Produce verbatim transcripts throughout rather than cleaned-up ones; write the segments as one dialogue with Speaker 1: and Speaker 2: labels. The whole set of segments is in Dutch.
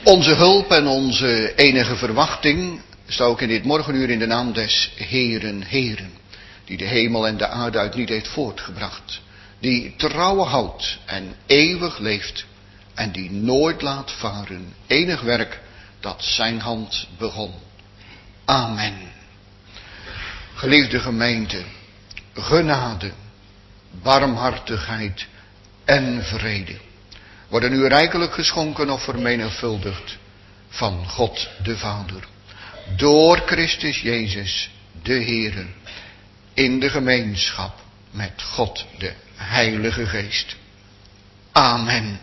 Speaker 1: Onze hulp en onze enige verwachting staat ook in dit morgenuur in de naam des Heeren, Heeren, die de hemel en de aarde uit niet heeft voortgebracht, die trouw houdt en eeuwig leeft en die nooit laat varen enig werk dat zijn hand begon. Amen. Geliefde gemeente, genade, barmhartigheid en vrede worden u rijkelijk geschonken of vermenigvuldigd van God de Vader, door Christus Jezus de Heere, in de gemeenschap met God de Heilige Geest. Amen.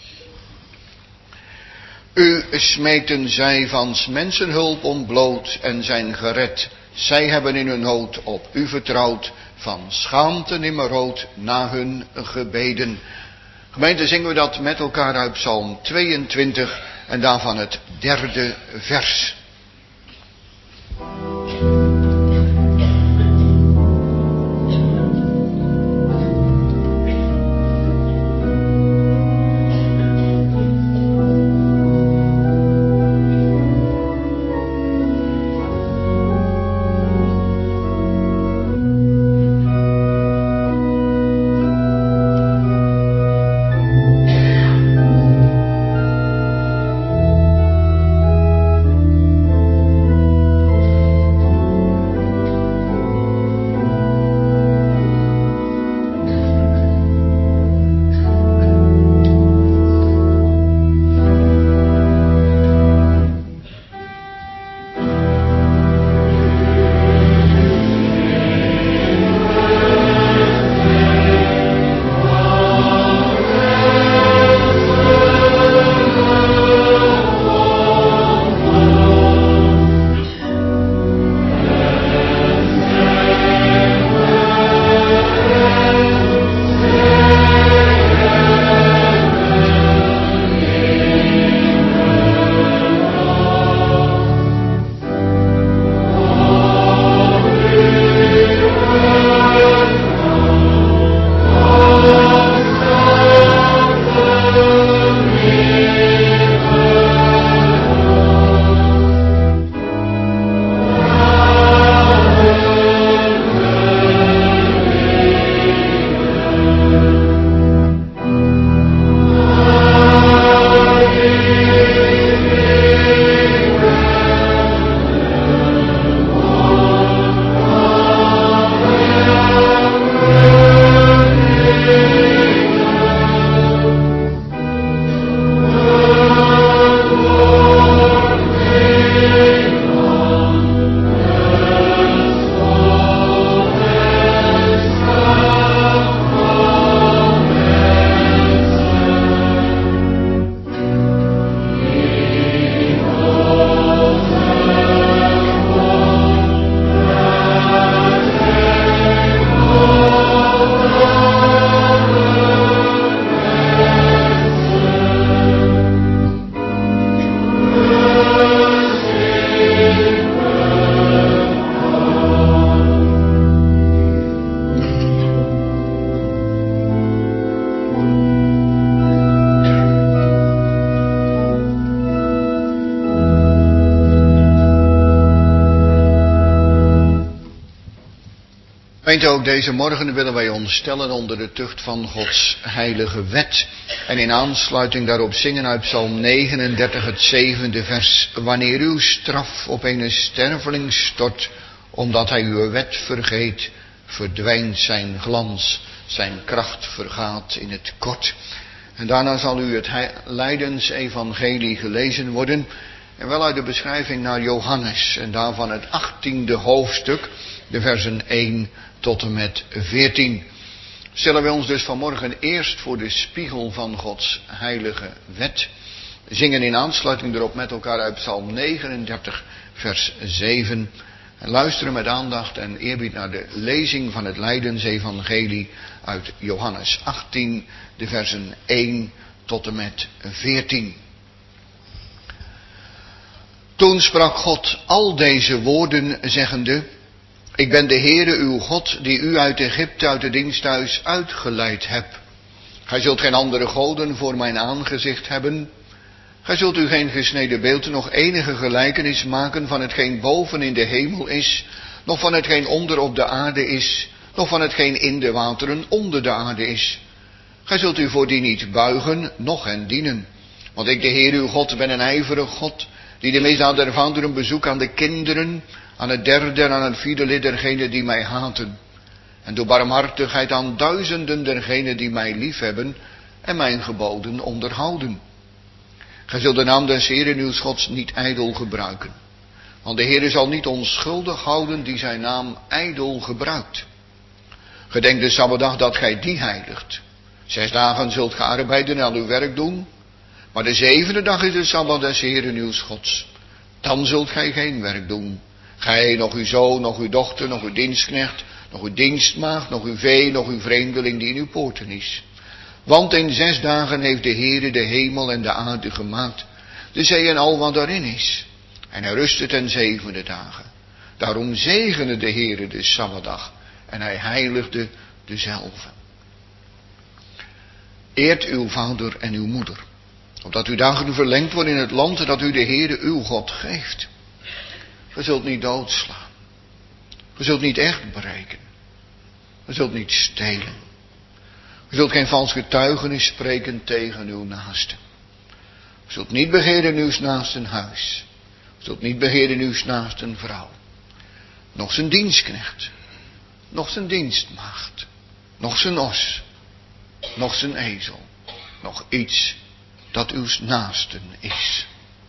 Speaker 1: U smeekten zij van 's mensen hulp ontbloot en zijn gered. Zij hebben in hun nood op u vertrouwd, van schaamte nimmer rood na hun gebeden. Gemeente, zingen we dat met elkaar uit Psalm tweeëntwintig en daarvan het derde vers. Gemeente, ook deze morgen willen wij ons stellen onder de tucht van Gods heilige wet. En in aansluiting daarop zingen uit Psalm negenendertig het zevende vers. Wanneer uw straf op een sterveling stort, omdat hij uw wet vergeet, verdwijnt zijn glans, zijn kracht vergaat in het kort. En daarna zal u het lijdensevangelie gelezen worden. En wel uit de beschrijving naar Johannes. En daarvan het achttiende hoofdstuk, de versen één tot en met veertien. Stellen wij ons dus vanmorgen eerst voor de spiegel van Gods heilige wet. Zingen in aansluiting erop met elkaar uit Psalm negenendertig, vers zeven. En luisteren met aandacht en eerbied naar de lezing van het lijdensevangelie uit Johannes achttien, de versen één tot en met veertien. Toen sprak God al deze woorden zeggende: Ik ben de Heere uw God, die u uit Egypte, uit het diensthuis uitgeleid heb. Gij zult geen andere goden voor mijn aangezicht hebben. Gij zult u geen gesneden beeld, nog enige gelijkenis maken van hetgeen boven in de hemel is, nog van hetgeen onder op de aarde is, nog van hetgeen in de wateren onder de aarde is. Gij zult u voor die niet buigen, noch hen dienen. Want ik, de Heer uw God, ben een ijverig God, die de misdaad der vaderen bezoekt aan de kinderen, aan het derde en aan het vierde lid dergenen die mij haten. En doe barmhartigheid aan duizenden dergenen die mij liefhebben en mijn geboden onderhouden. Gij zult de naam des Heeren uw Gods niet ijdel gebruiken. Want de Heer zal niet onschuldig houden die zijn naam ijdel gebruikt. Gedenk de Sabbatdag dat gij die heiligt. Zes dagen zult gij arbeiden en aan uw werk doen. Maar de zevende dag is de Sabbat des Heeren uw Gods. Dan zult gij geen werk doen. Gij, nog uw zoon, nog uw dochter, nog uw dienstknecht, nog uw dienstmaagd, nog uw vee, nog uw vreemdeling die in uw poorten is. Want in zes dagen heeft de Heere de hemel en de aarde gemaakt, de zee en al wat daarin is. En hij rustte ten zevende dagen. Daarom zegende de Heere de Sabbatdag en hij heiligde dezelve. Eert uw vader en uw moeder, opdat uw dagen verlengd worden in het land dat u de Heere uw God geeft. Ge zult niet doodslaan. Ge zult niet echt breken. Ge zult niet stelen. Ge zult geen vals getuigenis spreken tegen uw naaste. Ge zult niet begeren uw naasten huis. Ge zult niet begeren uw naasten vrouw. Nog zijn dienstknecht. Nog zijn dienstmaagd. Nog zijn os. Nog zijn ezel. Nog iets dat uw naasten is.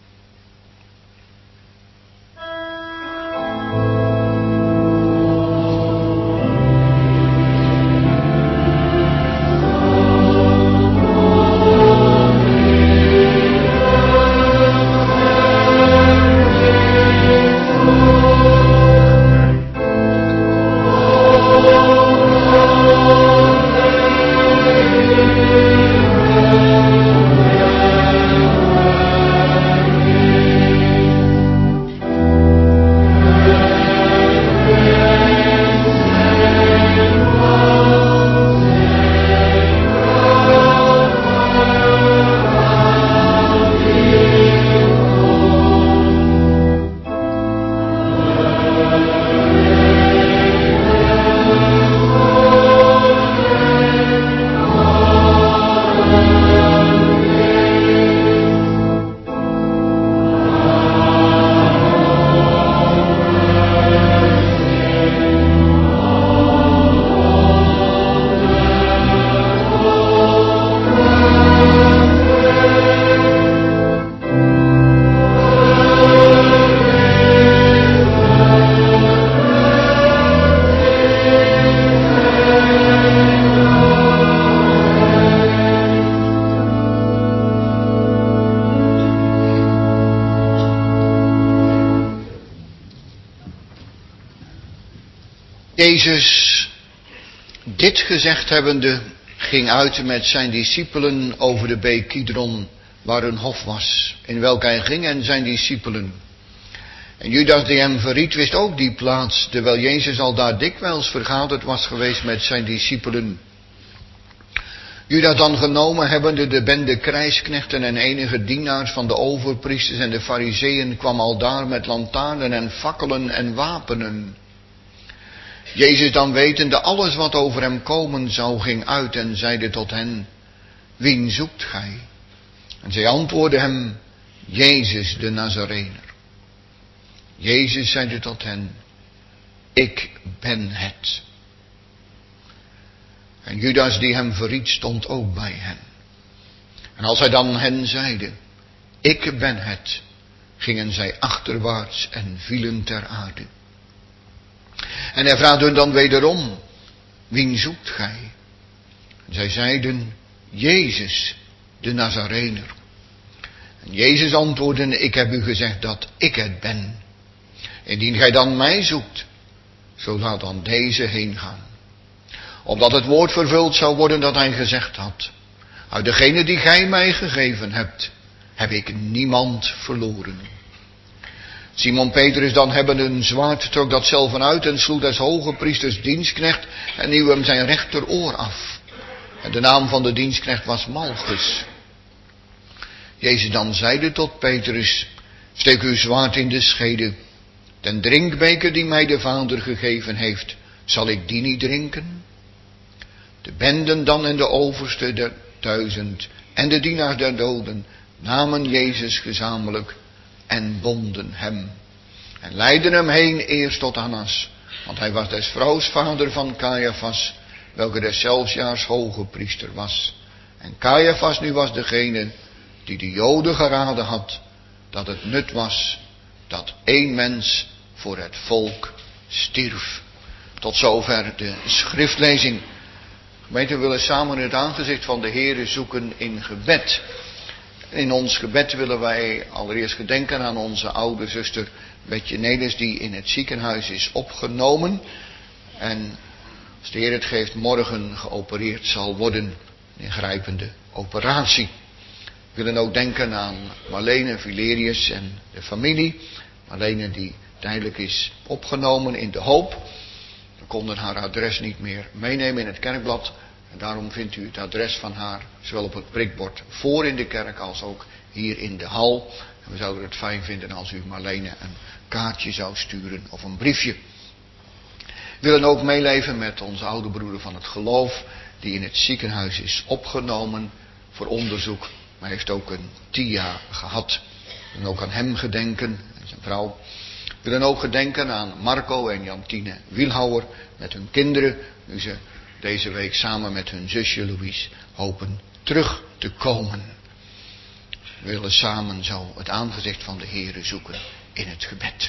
Speaker 1: Jezus, dit gezegd hebbende, ging uit met zijn discipelen over de beek Kidron, waar een hof was, in welk hij ging en zijn discipelen. En Judas die hem verried wist ook die plaats, terwijl Jezus al daar dikwijls vergaderd was geweest met zijn discipelen. Judas dan genomen hebbende de bende krijgsknechten en enige dienaars van de overpriesters en de fariseeën kwam al daar met lantaarnen en fakkelen en wapenen. Jezus dan wetende alles wat over hem komen zou, ging uit en zeide tot hen, wien zoekt gij? En zij antwoordden hem, Jezus de Nazarener. Jezus zeide tot hen, ik ben het. En Judas die hem verried stond ook bij hen. En als hij dan hen zeide, ik ben het, gingen zij achterwaarts en vielen ter aarde. En hij vraagde hun dan wederom, wien zoekt gij? En zij zeiden, Jezus, de Nazarener. En Jezus antwoordde, ik heb u gezegd dat ik het ben. Indien gij dan mij zoekt, zo laat dan deze heen gaan. Opdat het woord vervuld zou worden dat hij gezegd had. Uit degene die gij mij gegeven hebt, heb ik niemand verloren. Simon Petrus dan hebbende een zwaard trok dat zelf uit en sloeg des hoge priesters dienstknecht en nieuw hem zijn rechteroor af. En de naam van de dienstknecht was Malchus. Jezus dan zeide tot Petrus, steek uw zwaard in de schede. Den drinkbeker die mij de Vader gegeven heeft, zal ik die niet drinken? De benden dan en de overste der duizend en de dienaars der doden namen Jezus gezamenlijk en bonden hem. En leidden hem heen eerst tot Annas, want hij was des vrouws vader van Caiaphas, welke deszelfs jaars hoge priester was. En Caiaphas nu was degene die de Joden geraden had, dat het nut was dat één mens voor het volk stierf. Tot zover de schriftlezing. Gemeente, we willen samen het aangezicht van de Heere zoeken in gebed. In ons gebed willen wij allereerst gedenken aan onze oude zuster Betje Nelis, die in het ziekenhuis is opgenomen. En als de Heer het geeft, morgen geopereerd zal worden. Een ingrijpende operatie. We willen ook denken aan Marlene Vilerius en de familie. Marlene die tijdelijk is opgenomen in De Hoop. We konden haar adres niet meer meenemen in het kerkblad. En daarom vindt u het adres van haar zowel op het prikbord voor in de kerk als ook hier in de hal. En we zouden het fijn vinden als u Marlene een kaartje zou sturen of een briefje. We willen ook meeleven met onze oude broeder van het geloof, die in het ziekenhuis is opgenomen voor onderzoek. Maar heeft ook een T I A gehad. We willen ook aan hem gedenken en zijn vrouw. We willen ook gedenken aan Marco en Jantine Wielhouwer met hun kinderen, nu ze deze week samen met hun zusje Louise hopen terug te komen. We willen samen zo het aangezicht van de Heere zoeken in het gebed.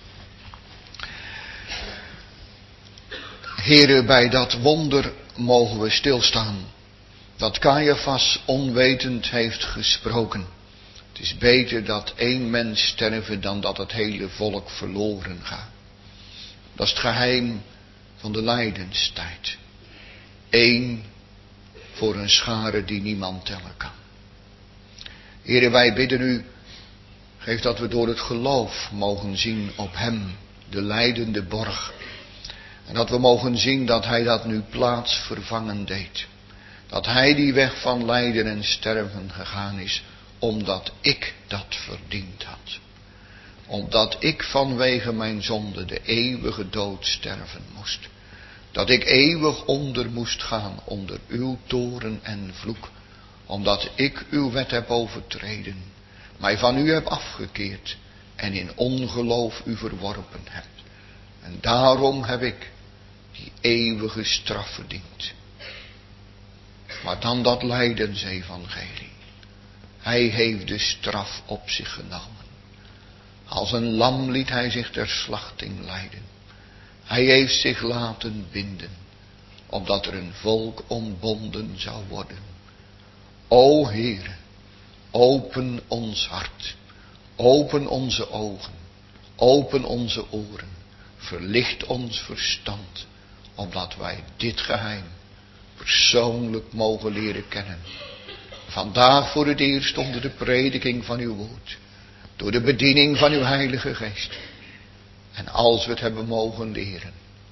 Speaker 1: Heere, bij dat wonder mogen we stilstaan, dat Caiaphas onwetend heeft gesproken. Het is beter dat één mens sterven dan dat het hele volk verloren gaat. Dat is het geheim van de lijdenstijd. Eén voor een schare die niemand tellen kan. Heere, wij bidden u, geef dat we door het geloof mogen zien op hem, de lijdende borg. En dat we mogen zien dat hij dat nu plaatsvervangen deed. Dat hij die weg van lijden en sterven gegaan is, omdat ik dat verdiend had. Omdat ik vanwege mijn zonde de eeuwige dood sterven moest. Dat ik eeuwig onder moest gaan onder uw toren en vloek. Omdat ik uw wet heb overtreden, mij van u heb afgekeerd en in ongeloof u verworpen heb. En daarom heb ik die eeuwige straf verdiend. Maar dan dat lijdensevangelie. Hij heeft de straf op zich genomen. Als een lam liet hij zich ter slachting leiden. Hij heeft zich laten binden, opdat er een volk ontbonden zou worden. O Heere, open ons hart, open onze ogen, open onze oren, verlicht ons verstand, opdat wij dit geheim persoonlijk mogen leren kennen. Vandaag voor het eerst onder de prediking van uw woord, door de bediening van uw Heilige Geest. En als we het hebben mogen leren,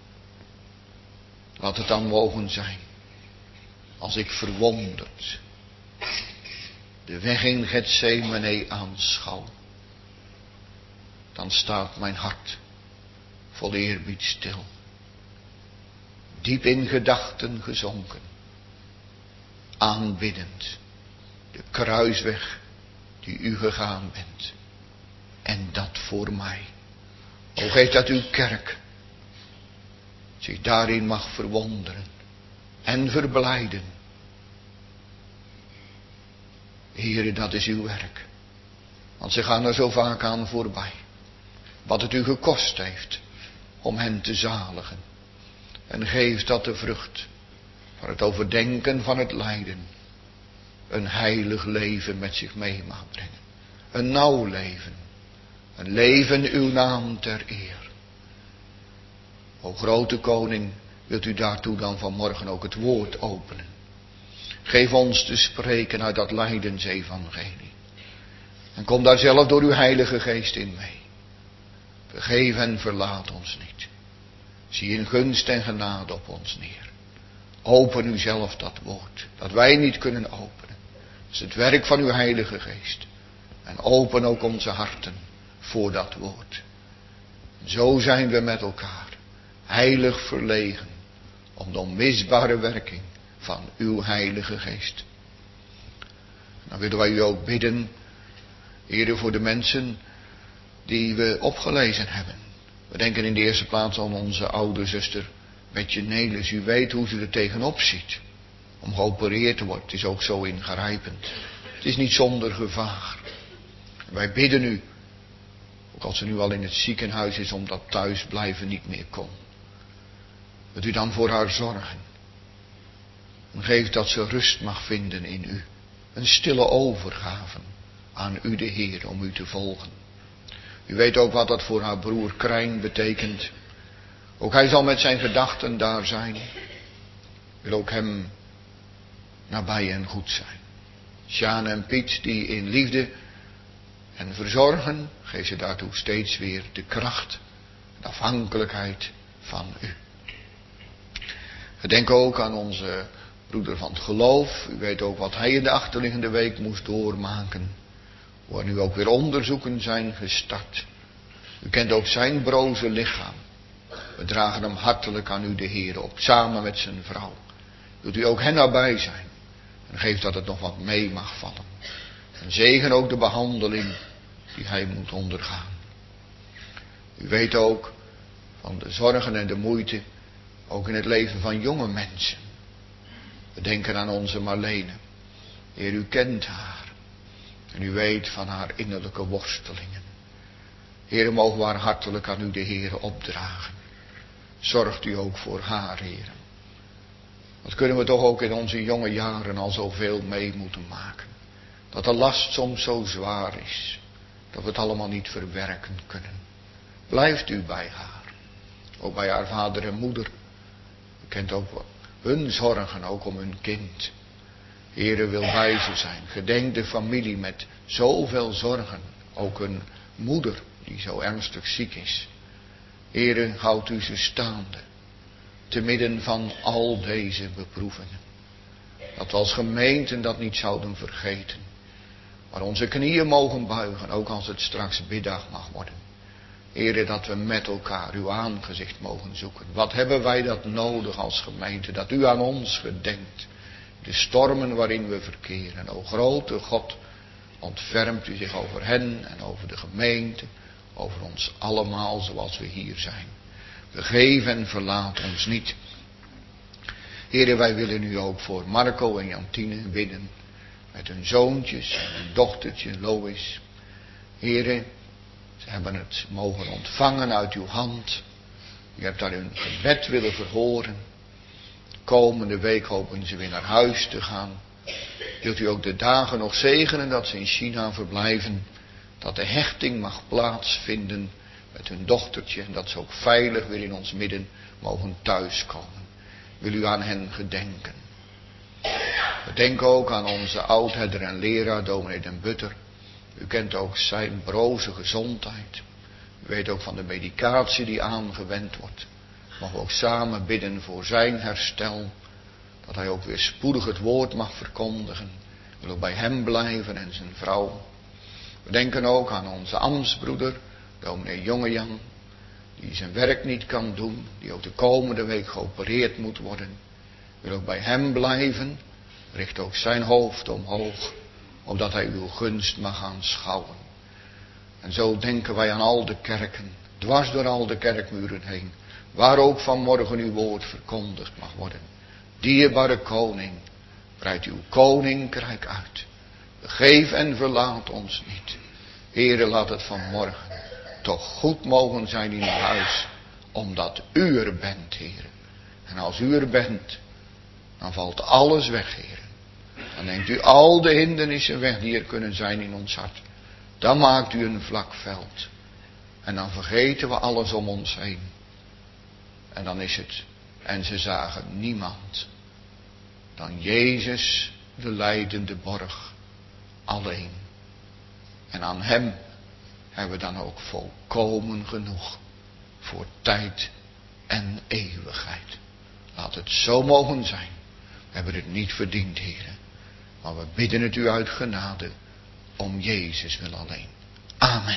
Speaker 1: laat het dan mogen zijn, als ik verwonderd de weg in Getsemane aanschouw, dan staat mijn hart vol eerbied stil, diep in gedachten gezonken, aanbiddend de kruisweg die u gegaan bent, en dat voor mij. O, geef dat uw kerk zich daarin mag verwonderen en verblijden. Heere, dat is uw werk. Want ze gaan er zo vaak aan voorbij. Wat het u gekost heeft om hen te zaligen. En geef dat de vrucht van het overdenken van het lijden een heilig leven met zich mee mag brengen. Een nauw leven. Een leven uw naam ter eer. O grote koning, wilt u daartoe dan vanmorgen ook het woord openen. Geef ons te spreken uit dat lijdensevangelie. En kom daar zelf door uw Heilige Geest in mee. Vergeef en verlaat ons niet. Zie in gunst en genade op ons neer. Open u zelf dat woord, dat wij niet kunnen openen. Het is het werk van uw Heilige Geest. En open ook onze harten voor dat woord. Zo zijn we met elkaar heilig verlegen om de onmisbare werking van uw Heilige Geest. Dan willen wij u ook bidden, Heere, voor de mensen die we opgelezen hebben. We denken in de eerste plaats aan onze oude zuster Betje Nelis. U weet hoe ze er tegenop ziet om geopereerd te worden. Het is ook zo ingrijpend. Het is niet zonder gevaar. Wij bidden u, ook als ze nu al in het ziekenhuis is, omdat thuisblijven niet meer kon. Dat u dan voor haar zorgen. En geeft dat ze rust mag vinden in u. Een stille overgave aan u de Heer om u te volgen. U weet ook wat dat voor haar broer Krijn betekent. Ook hij zal met zijn gedachten daar zijn. Wil ook hem nabij en goed zijn. Sjaan en Piet die in liefde en verzorgen, geef ze daartoe steeds weer de kracht, de afhankelijkheid van u. Gedenk ook aan onze broeder van het geloof. U weet ook wat hij in de achterliggende week moest doormaken. Hoe er nu ook weer onderzoeken zijn gestart. U kent ook zijn broze lichaam. We dragen hem hartelijk aan u de Heer op, samen met zijn vrouw. Wilt u ook hen nabij zijn. En geef dat het nog wat mee mag vallen. En zegen ook de behandeling die hij moet ondergaan. U weet ook van de zorgen en de moeite, ook in het leven van jonge mensen. We denken aan onze Marlene. Heer, u kent haar. En u weet van haar innerlijke worstelingen. Heer, mogen we haar hartelijk aan u de Heer opdragen. Zorgt u ook voor haar, Heer. Wat kunnen we toch ook in onze jonge jaren al zoveel mee moeten maken. Dat de last soms zo zwaar is. Dat we het allemaal niet verwerken kunnen. Blijft u bij haar. Ook bij haar vader en moeder. U kent ook hun zorgen, ook om hun kind. Heere, wil bij ze zijn. Gedenk de familie met zoveel zorgen. Ook een moeder die zo ernstig ziek is. Heere, houdt u ze staande. Te midden van al deze beproevingen. Dat we als gemeente dat niet zouden vergeten. Maar onze knieën mogen buigen, ook als het straks biddag mag worden. Heere, dat we met elkaar uw aangezicht mogen zoeken. Wat hebben wij dat nodig als gemeente, dat u aan ons gedenkt. De stormen waarin we verkeren. O grote God, ontfermt u zich over hen en over de gemeente. Over ons allemaal zoals we hier zijn. Vergeef en verlaat ons niet. Heere, wij willen u ook voor Marco en Jantine bidden. Met hun zoontjes en hun dochtertje Lois. Heere, ze hebben het mogen ontvangen uit uw hand. U hebt daar hun gebed willen verhoren. Komende week hopen ze weer naar huis te gaan. Wilt u ook de dagen nog zegenen dat ze in China verblijven. Dat de hechting mag plaatsvinden met hun dochtertje. En dat ze ook veilig weer in ons midden mogen thuiskomen. Wil u aan hen gedenken. We denken ook aan onze oudherder en leraar, dominee Den Butter. U kent ook zijn broze gezondheid. U weet ook van de medicatie die aangewend wordt. Mogen we ook samen bidden voor zijn herstel. Dat hij ook weer spoedig het woord mag verkondigen. We willen bij hem blijven en zijn vrouw. We denken ook aan onze ambtsbroeder, dominee Jongejan. Die zijn werk niet kan doen. Die ook de komende week geopereerd moet worden. We willen ook bij hem blijven. Richt ook zijn hoofd omhoog. Opdat hij uw gunst mag aanschouwen. En zo denken wij aan al de kerken. Dwars door al de kerkmuren heen. Waar ook vanmorgen uw woord verkondigd mag worden. Dierbare koning, breid uw koninkrijk uit. Vergeef en verlaat ons niet. Heere, laat het vanmorgen toch goed mogen zijn in uw huis. Omdat u er bent, Heere. En als u er bent, dan valt alles weg, Heere. Dan neemt u al de hindernissen weg die er kunnen zijn in ons hart. Dan maakt u een vlak veld. En dan vergeten we alles om ons heen. En dan is het, en ze zagen niemand dan Jezus, de lijdende borg, alleen. En aan hem hebben we dan ook volkomen genoeg voor tijd en eeuwigheid. Laat het zo mogen zijn. We hebben het niet verdiend, Heere. Maar we bidden het u uit genade. om Jezus wil alleen. Amen.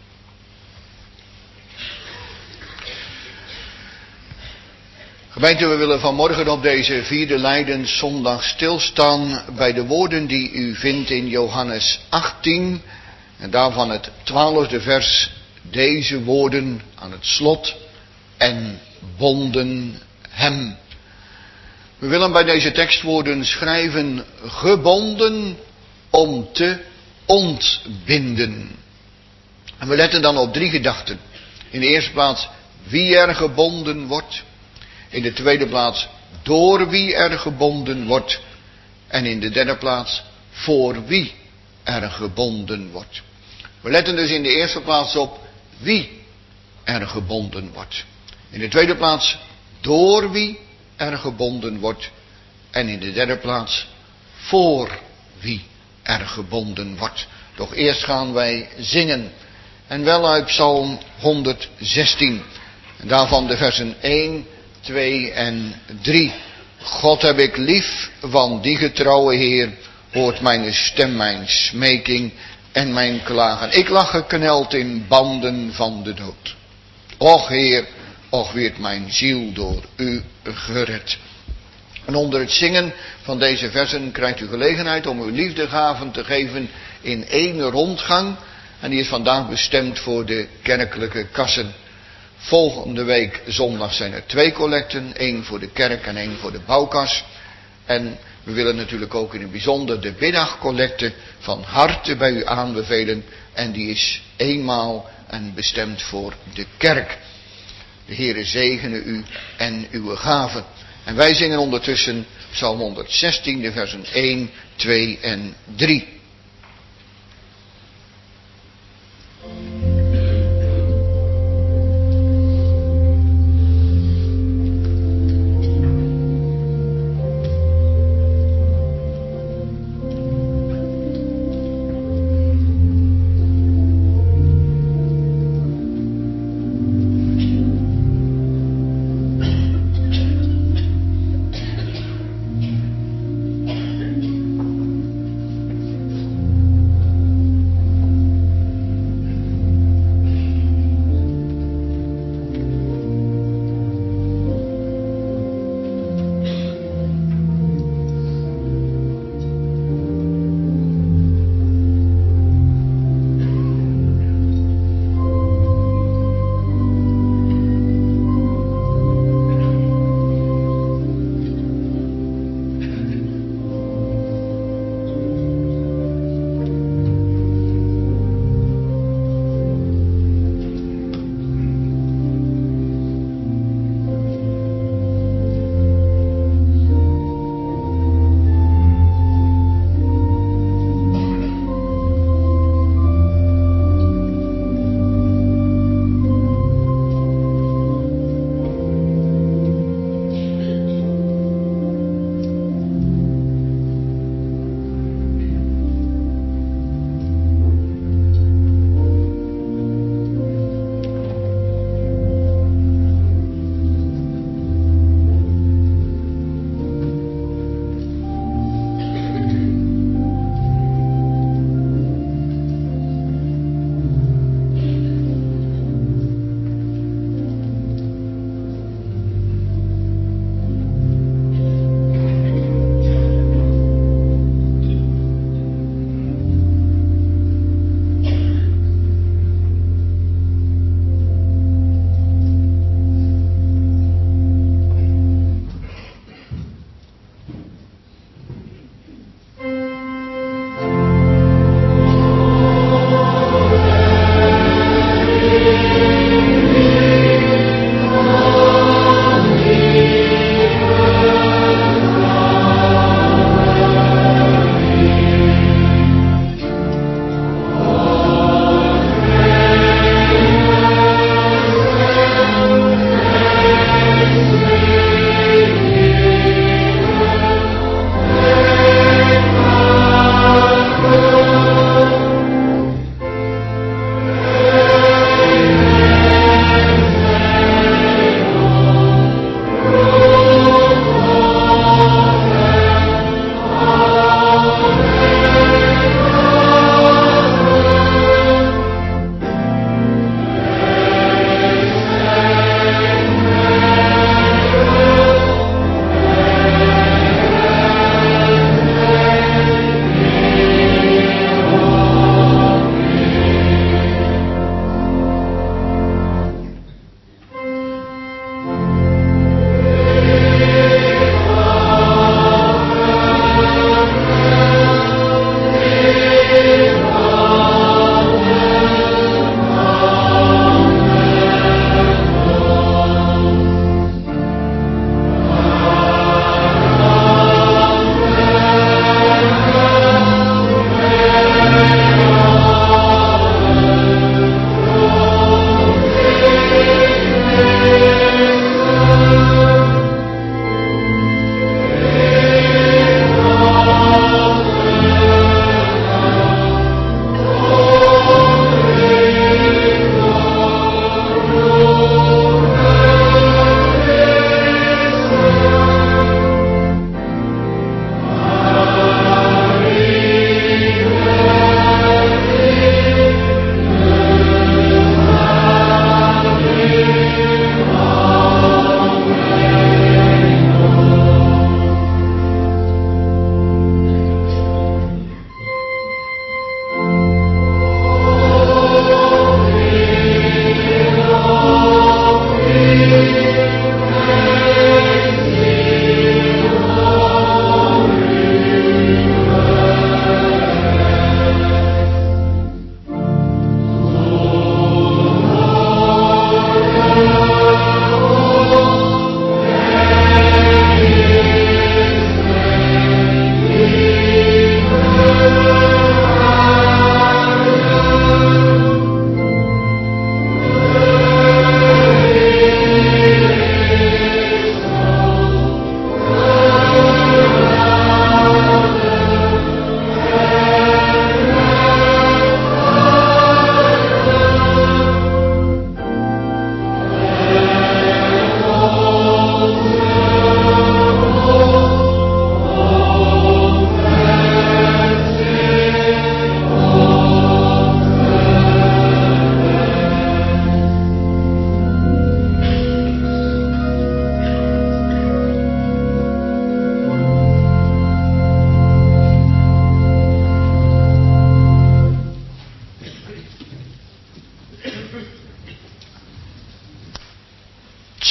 Speaker 1: Gemeente, we willen vanmorgen op deze vierde Lijdenszondag stilstaan bij de woorden die u vindt in Johannes achttien. En daarvan het twaalfde vers, deze woorden aan het slot, en bonden hem. We willen bij deze tekstwoorden schrijven, gebonden om te ontbinden. En we letten dan op drie gedachten. In de eerste plaats, wie er gebonden wordt. In de tweede plaats, door wie er gebonden wordt. En in de derde plaats, voor wie er gebonden wordt. We letten dus in de eerste plaats op wie er gebonden wordt. In de tweede plaats, door wie er gebonden wordt. En in de derde plaats, voor wie er gebonden wordt. Doch eerst gaan wij zingen. En wel uit Psalm honderdzestien. En daarvan de versen één, twee en drie. God heb ik lief, want die getrouwe Heer hoort mijn stem, mijn smeking en mijn klagen. Ik lag gekneld in banden van de dood. Och Heer, och werd mijn ziel door u gered. En onder het zingen van deze versen krijgt u gelegenheid om uw liefdegaven te geven in één rondgang. En die is vandaag bestemd voor de kerkelijke kassen. Volgende week zondag zijn er twee collecten. één voor de kerk en één voor de bouwkas. En we willen natuurlijk ook in het bijzonder de middagcollecte van harte bij u aanbevelen. En die is eenmaal en bestemd voor de kerk. De Heere zegene u en uw gaven. En wij zingen ondertussen Psalm honderdzestien, de versen één, twee en drie.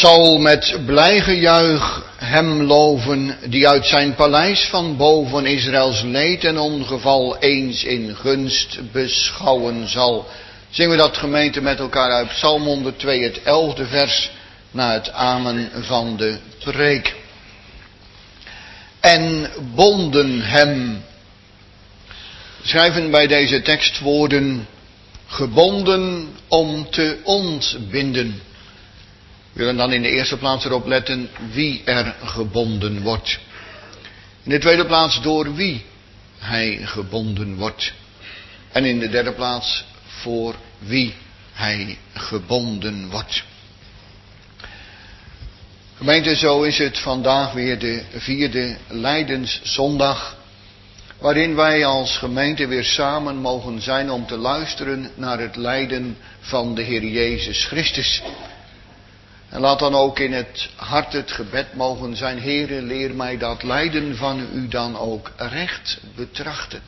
Speaker 1: zal met blij gejuich hem loven, die uit zijn paleis van boven Israëls leed en ongeval eens in gunst beschouwen zal. Zingen we dat, gemeente, met elkaar uit Psalm honderdtwee, het elfde vers, na het amen van de preek. En bonden hem, schrijven bij deze tekstwoorden, gebonden om te ontbinden. We willen dan in de eerste plaats erop letten wie er gebonden wordt. In de tweede plaats door wie hij gebonden wordt. En in de derde plaats voor wie hij gebonden wordt. Gemeente, zo is het vandaag weer de vierde Lijdenszondag, waarin wij als gemeente weer samen mogen zijn om te luisteren naar het lijden van de Heer Jezus Christus. En laat dan ook in het hart het gebed mogen zijn: Heere, leer mij dat lijden van u dan ook recht betrachten.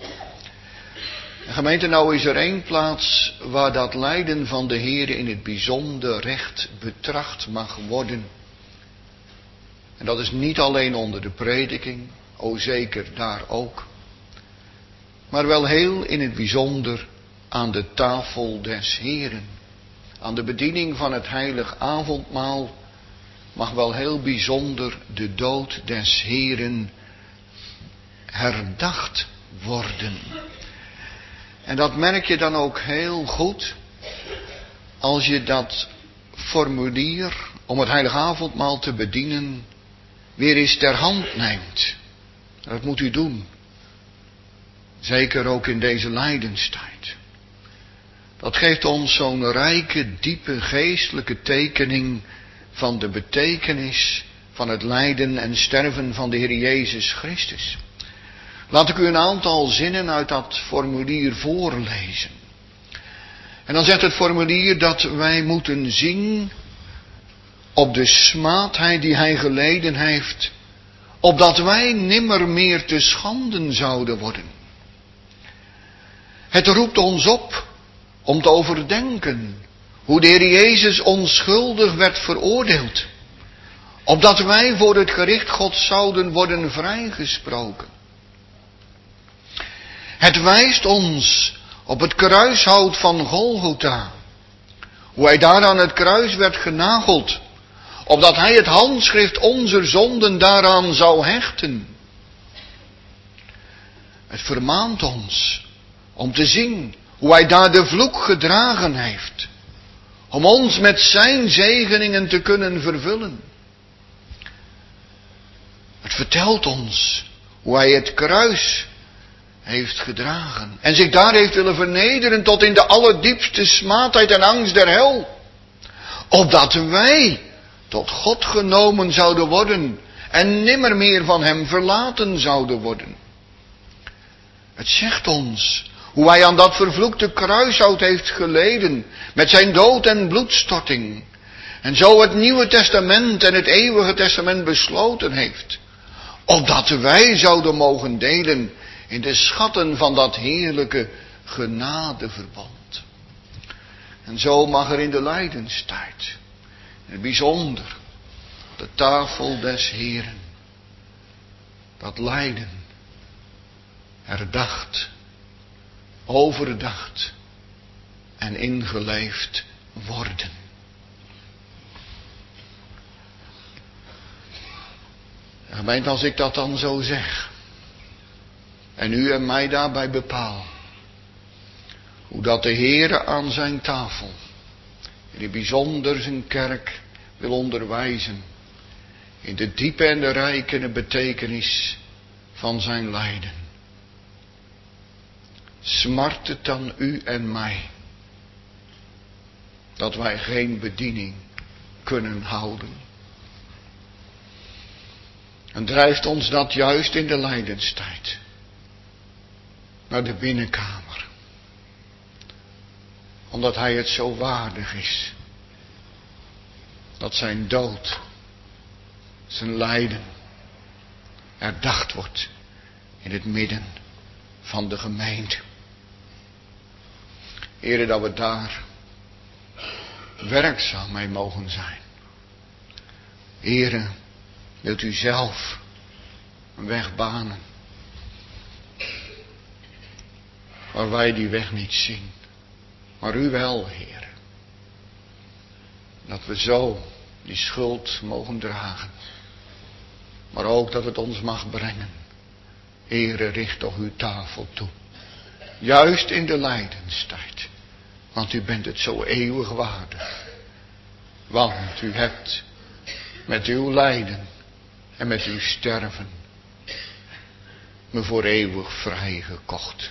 Speaker 1: En gemeente, nou is er één plaats waar dat lijden van de Heere in het bijzonder recht betracht mag worden. En dat is niet alleen onder de prediking, o zeker daar ook, maar wel heel in het bijzonder aan de tafel des Heeren. Aan de bediening van het heilig avondmaal mag wel heel bijzonder de dood des Heeren herdacht worden. En dat merk je dan ook heel goed als je dat formulier om het heilig avondmaal te bedienen weer eens ter hand neemt. Dat moet u doen. Zeker ook in deze lijdenstijd. Dat geeft ons zo'n rijke, diepe, geestelijke tekening van de betekenis van het lijden en sterven van de Heer Jezus Christus. Laat ik u een aantal zinnen uit dat formulier voorlezen. En dan zegt het formulier dat wij moeten zien op de smaadheid die hij geleden heeft, opdat wij nimmer meer te schanden zouden worden. Het roept ons op om te overdenken hoe de Heer Jezus onschuldig werd veroordeeld, opdat wij voor het gericht Gods zouden worden vrijgesproken. Het wijst ons op het kruishout van Golgotha, hoe hij daar aan het kruis werd genageld, opdat hij het handschrift onze zonden daaraan zou hechten. Het vermaant ons om te zien hoe hij daar de vloek gedragen heeft, om ons met zijn zegeningen te kunnen vervullen. Het vertelt ons hoe hij het kruis heeft gedragen en zich daar heeft willen vernederen tot in de allerdiepste smaadheid en angst der hel, opdat wij tot God genomen zouden worden en nimmer meer van hem verlaten zouden worden. Het zegt ons hoe hij aan dat vervloekte kruishout heeft geleden met zijn dood en bloedstorting, en zo het Nieuwe Testament en het Eeuwige Testament besloten heeft, opdat wij zouden mogen delen in de schatten van dat heerlijke genadeverbond. En zo mag er in de lijdenstijd, in het bijzonder, de tafel des Heeren, dat lijden herdacht, overdacht en ingeleefd worden. En gemeente, als ik dat dan zo zeg en u en mij daarbij bepaal, hoe dat de Heere aan zijn tafel in het bijzonder zijn kerk wil onderwijzen in de diepe en de rijke betekenis van zijn lijden. Smart het dan u en mij dat wij geen bediening kunnen houden? En drijft ons dat juist in de lijdenstijd naar de binnenkamer, omdat hij het zo waardig is dat zijn dood, zijn lijden herdacht wordt in het midden van de gemeente. Heere, dat we daar werkzaam mee mogen zijn. Heere, wilt u zelf een weg banen, waar wij die weg niet zien, maar u wel, Heere. Dat we zo die schuld mogen dragen, maar ook dat het ons mag brengen. Heere, richt toch uw tafel toe, juist in de lijdenstijd, want u bent het zo eeuwig waardig. Want u hebt met uw lijden en met uw sterven me voor eeuwig vrijgekocht.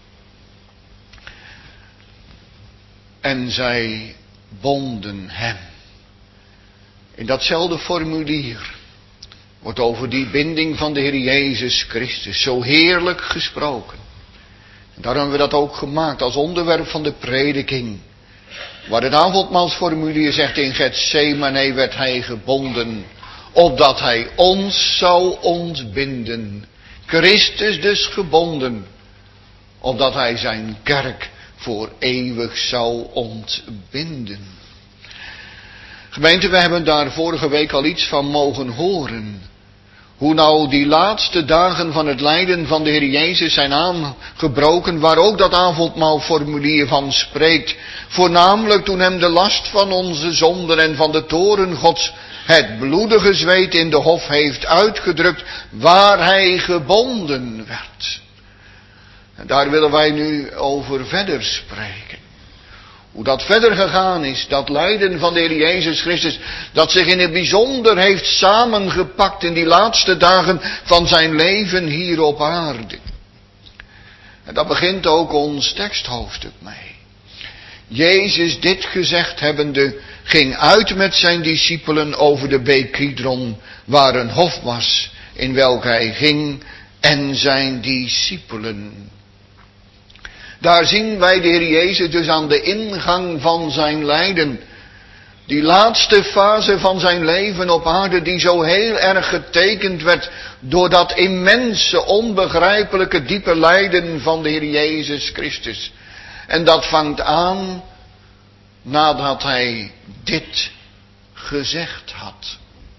Speaker 1: En zij bonden hem. In datzelfde formulier wordt over die binding van de Heer Jezus Christus zo heerlijk gesproken. En daarom hebben we dat ook gemaakt als onderwerp van de prediking. Waar het avondmaalsformulier zegt, in Getsemane werd hij gebonden, opdat hij ons zou ontbinden. Christus dus gebonden, opdat hij zijn kerk voor eeuwig zou ontbinden. Gemeente, we hebben daar vorige week al iets van mogen horen. Hoe nou die laatste dagen van het lijden van de Heer Jezus zijn aangebroken, waar ook dat avondmaalformulier van spreekt. Voornamelijk toen hem de last van onze zonden en van de toorn Gods het bloedige zweet in de hof heeft uitgedrukt, waar hij gebonden werd. En daar willen wij nu over verder spreken. Hoe dat verder gegaan is, dat lijden van de Heer Jezus Christus, dat zich in het bijzonder heeft samengepakt in die laatste dagen van zijn leven hier op aarde. En dat begint ook ons teksthoofdstuk mee. Jezus dit gezegd hebbende, ging uit met zijn discipelen over de beek Kidron, waar een hof was, in welk hij ging, en zijn discipelen. Daar zien wij de Heer Jezus dus aan de ingang van zijn lijden. Die laatste fase van zijn leven op aarde, die zo heel erg getekend werd door dat immense, onbegrijpelijke, diepe lijden van de Heer Jezus Christus. En dat vangt aan nadat hij dit gezegd had.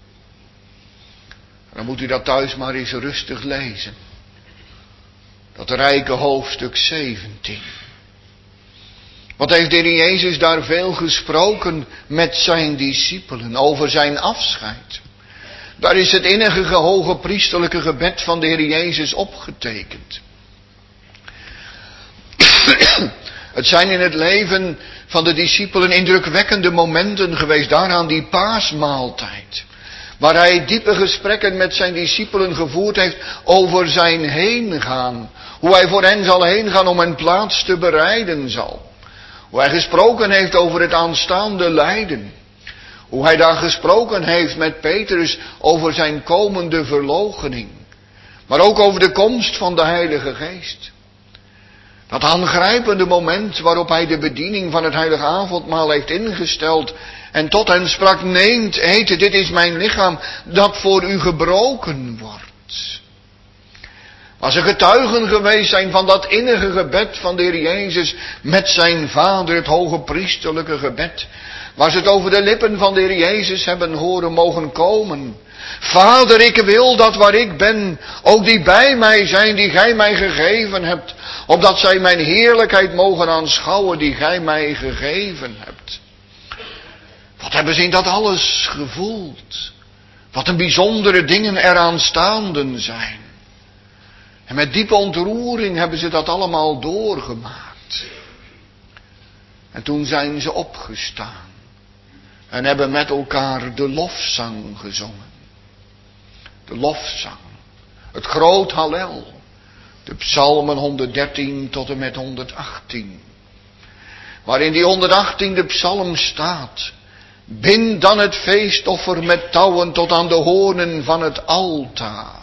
Speaker 1: Dan moet u dat thuis maar eens rustig lezen. Dat rijke hoofdstuk zeventien. Wat heeft de Heer Jezus daar veel gesproken met zijn discipelen over zijn afscheid. Daar is het innige hoge priesterlijke gebed van de Heer Jezus opgetekend. Het zijn in het leven van de discipelen indrukwekkende momenten geweest, daaraan die paasmaaltijd. Waar hij diepe gesprekken met zijn discipelen gevoerd heeft over zijn heengaan. Hoe hij voor hen zal heengaan om een plaats te bereiden zal. Hoe hij gesproken heeft over het aanstaande lijden. Hoe hij daar gesproken heeft met Petrus over zijn komende verloochening. Maar ook over de komst van de Heilige Geest. Dat aangrijpende moment waarop hij de bediening van het heilige avondmaal heeft ingesteld. En tot hen sprak, neemt, eten, dit is mijn lichaam dat voor u gebroken wordt. Waar ze getuigen geweest zijn van dat innige gebed van de Heer Jezus met zijn Vader, het hoge priesterlijke gebed. Waar ze het over de lippen van de Heer Jezus hebben horen mogen komen. Vader, ik wil dat waar ik ben, ook die bij mij zijn, die gij mij gegeven hebt. Opdat zij mijn heerlijkheid mogen aanschouwen, die gij mij gegeven hebt. Wat hebben ze in dat alles gevoeld? Wat een bijzondere dingen eraan staanden zijn. En met diepe ontroering hebben ze dat allemaal doorgemaakt. En toen zijn ze opgestaan. En hebben met elkaar de lofzang gezongen. De lofzang. Het groot Hallel. De psalmen honderddertien tot en met honderdachttien. Waarin die honderdachttiende psalm staat. Bind dan het feestoffer met touwen tot aan de hoornen van het altaar.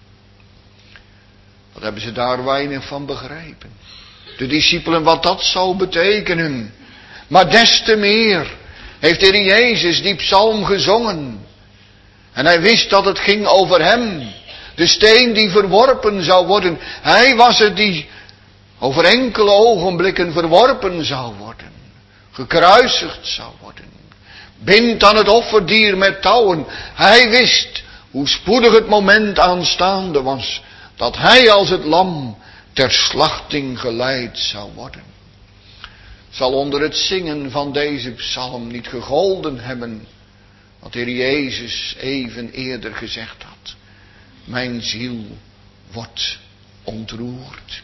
Speaker 1: Wat hebben ze daar weinig van begrepen. De discipelen wat dat zou betekenen. Maar des te meer heeft de Heer Jezus die psalm gezongen. En hij wist dat het ging over hem. De steen die verworpen zou worden. Hij was het die over enkele ogenblikken verworpen zou worden. Gekruisigd zou worden. bindt aan het offerdier met touwen. Hij wist hoe spoedig het moment aanstaande was, dat hij als het lam ter slachting geleid zou worden. Zal onder het zingen van deze psalm niet gegolden hebben wat de Heer Jezus even eerder gezegd had. Mijn ziel wordt ontroerd.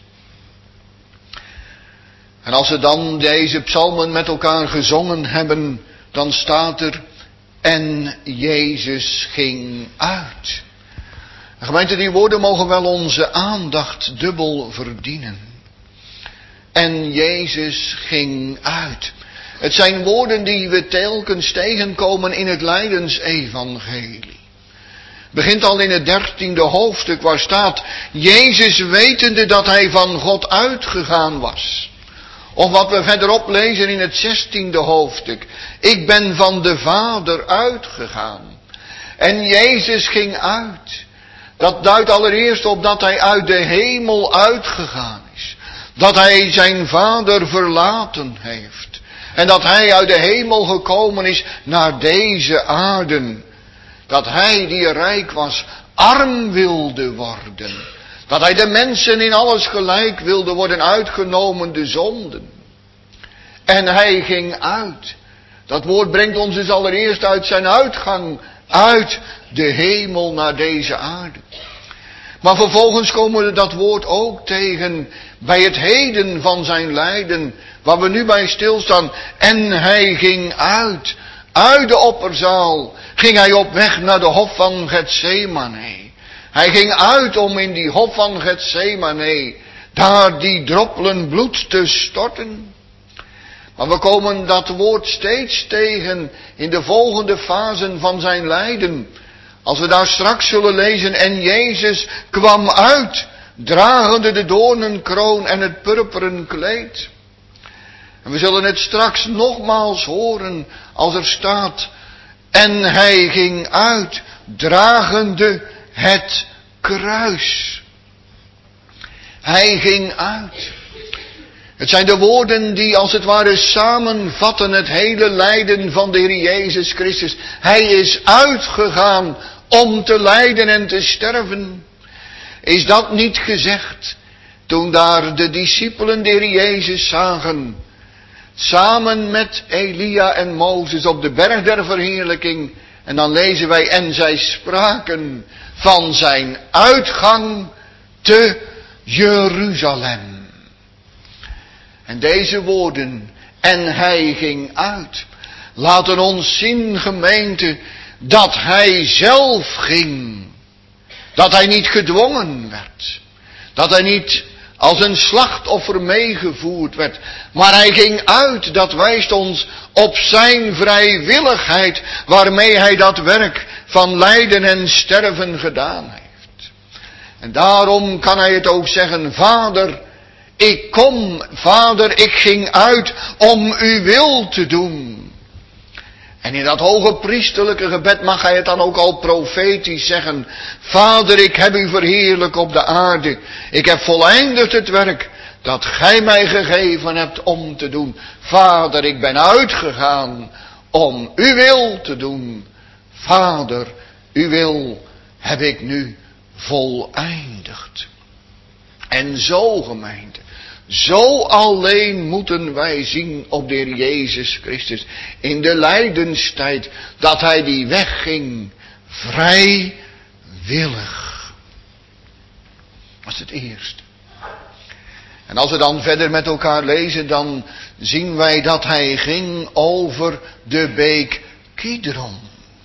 Speaker 1: En als we dan deze psalmen met elkaar gezongen hebben, dan staat er, en Jezus ging uit. En gemeente, die woorden mogen wel onze aandacht dubbel verdienen. En Jezus ging uit. Het zijn woorden die we telkens tegenkomen in het lijdensevangelie. Begint al in het dertiende hoofdstuk waar staat, Jezus wetende dat hij van God uitgegaan was. Of wat we verderop lezen in het zestiende hoofdstuk. Ik ben van de Vader uitgegaan. En Jezus ging uit. Dat duidt allereerst op dat hij uit de hemel uitgegaan is. Dat hij zijn Vader verlaten heeft. En dat hij uit de hemel gekomen is naar deze aarde. Dat hij die rijk was, arm wilde worden. Dat hij de mensen in alles gelijk wilde worden, uitgenomen de zonden. En hij ging uit. Dat woord brengt ons dus allereerst uit zijn uitgang, uit de hemel naar deze aarde. Maar vervolgens komen we dat woord ook tegen bij het heden van zijn lijden, waar we nu bij stilstaan. En hij ging uit, uit de opperzaal, ging hij op weg naar de hof van Getsemane. Hij ging uit om in die hof van Getsemane, daar die droppelen bloed te storten. Maar we komen dat woord steeds tegen in de volgende fasen van zijn lijden. Als we daar straks zullen lezen, en Jezus kwam uit, dragende de doornenkroon en het purperen kleed. En we zullen het straks nogmaals horen als er staat, en hij ging uit, dragende het kruis. Hij ging uit. Het zijn de woorden die als het ware samenvatten het hele lijden van de Heer Jezus Christus. Hij is uitgegaan om te lijden en te sterven. Is dat niet gezegd toen daar de discipelen de Heer Jezus zagen, samen met Elia en Mozes op de berg der verheerlijking? En dan lezen wij, en zij spraken van zijn uitgang te Jeruzalem. En deze woorden, en hij ging uit, laten ons zien, gemeente, dat hij zelf ging. Dat hij niet gedwongen werd. Dat hij niet als een slachtoffer meegevoerd werd. Maar hij ging uit, dat wijst ons op zijn vrijwilligheid, waarmee hij dat werk van lijden en sterven gedaan heeft. En daarom kan hij het ook zeggen, Vader, ik kom, Vader, ik ging uit om uw wil te doen. En in dat hoge priesterlijke gebed mag hij het dan ook al profetisch zeggen. Vader, ik heb u verheerlijk op de aarde. Ik heb voleindigd het werk dat gij mij gegeven hebt om te doen. Vader, ik ben uitgegaan om uw wil te doen. Vader, uw wil heb ik nu voleindigd. En zo, gemeente, zo alleen moeten wij zien op de Heer Jezus Christus in de lijdenstijd, dat hij die weg ging vrijwillig. Dat is het eerste. En als we dan verder met elkaar lezen, dan zien wij dat hij ging over de beek Kidron.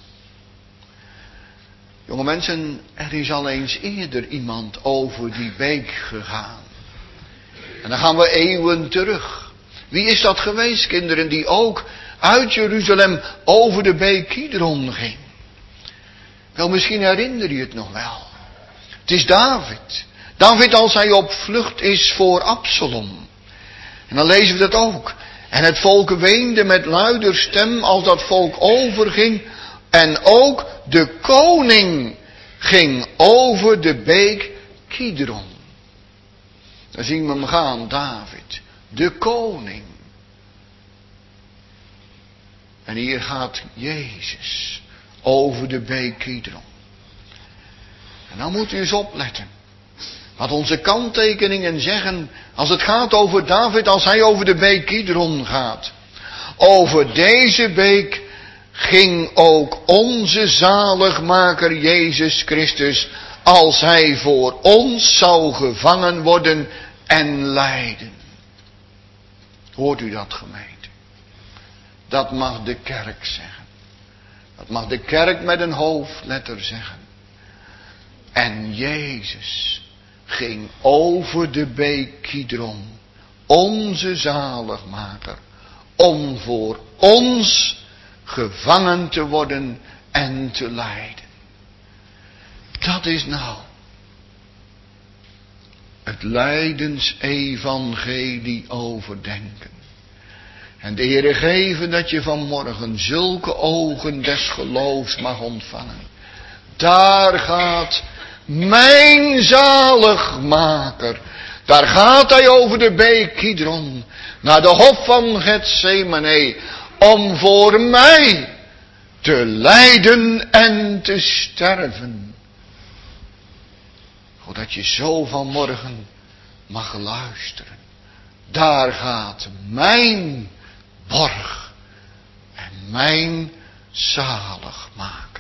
Speaker 1: Jonge mensen, er is al eens eerder iemand over die beek gegaan. En dan gaan we eeuwen terug. Wie is dat geweest, kinderen, die ook uit Jeruzalem over de beek Kidron ging? Wel, misschien herinner je het nog wel. Het is David. David als hij op vlucht is voor Absalom. En dan lezen we dat ook. En het volk weende met luider stem als dat volk overging. En ook de koning ging over de beek Kidron. Daar zien we hem gaan, David. De koning. En hier gaat Jezus over de beek Kidron. En dan moet u eens opletten. Wat onze kanttekeningen zeggen als het gaat over David, als hij over de beek Kidron gaat. Over deze beek ging ook onze zaligmaker Jezus Christus, als hij voor ons zou gevangen worden en lijden. Hoort u dat, gemeente? Dat mag de kerk zeggen. Dat mag de kerk met een hoofdletter zeggen. En Jezus ging over de beek Kidron, onze zaligmaker, om voor ons gevangen te worden en te lijden. Dat is nou het lijdensevangelie overdenken. En de Heere geven dat je vanmorgen zulke ogen des geloofs mag ontvangen. Daar gaat mijn zaligmaker. Daar gaat hij over de beek Kidron. Naar de hof van Getsemane. Om voor mij te lijden en te sterven. Zodat je zo vanmorgen mag luisteren. Daar gaat mijn borg en mijn zaligmaker.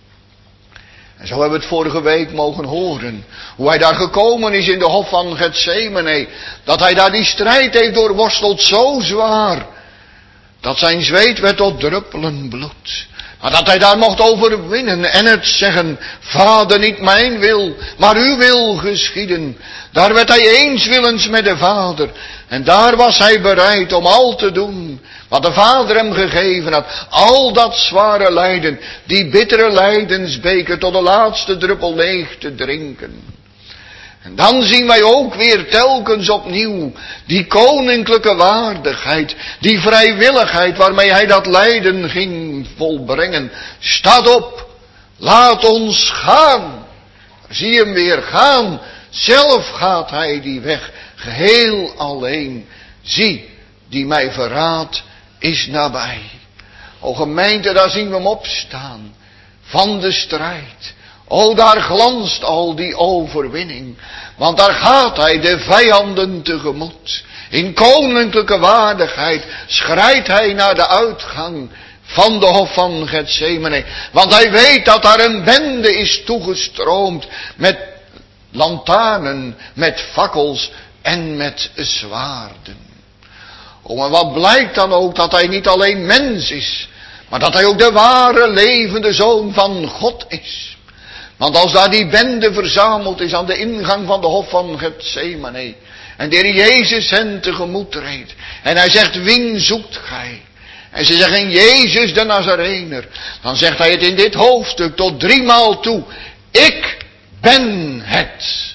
Speaker 1: En zo hebben we het vorige week mogen horen. Hoe hij daar gekomen is in de hof van Getsemane. Dat hij daar die strijd heeft doorworsteld zo zwaar. Dat zijn zweet werd tot druppelen bloed. Maar dat hij daar mocht overwinnen en het zeggen. Vader, niet mijn wil, maar uw wil geschieden. Daar werd hij eenswillens met de Vader. En daar was hij bereid om al te doen wat de Vader hem gegeven had. Al dat zware lijden, die bittere lijdensbeker tot de laatste druppel leeg te drinken. En dan zien wij ook weer telkens opnieuw die koninklijke waardigheid, die vrijwilligheid waarmee hij dat lijden ging volbrengen. Staat op, laat ons gaan. Zie hem weer gaan. Zelf gaat hij die weg, geheel alleen. Zie, die mij verraadt, is nabij. O gemeente, daar zien we hem opstaan, van de strijd. O, daar glanst al die overwinning. Want daar gaat hij de vijanden tegemoet. In koninklijke waardigheid schrijdt hij naar de uitgang van de hof van Getsemane. Want hij weet dat daar een bende is toegestroomd met lantaarnen, met fakkels en met zwaarden. O, maar wat blijkt dan ook dat hij niet alleen mens is, maar dat hij ook de ware levende Zoon van God is. Want als daar die bende verzameld is aan de ingang van de hof van Getsemane, en de Heer Jezus hen tegemoet treedt, en hij zegt, wien zoekt gij? En ze zeggen, Jezus de Nazarener. Dan zegt hij het in dit hoofdstuk tot driemaal toe, ik ben het.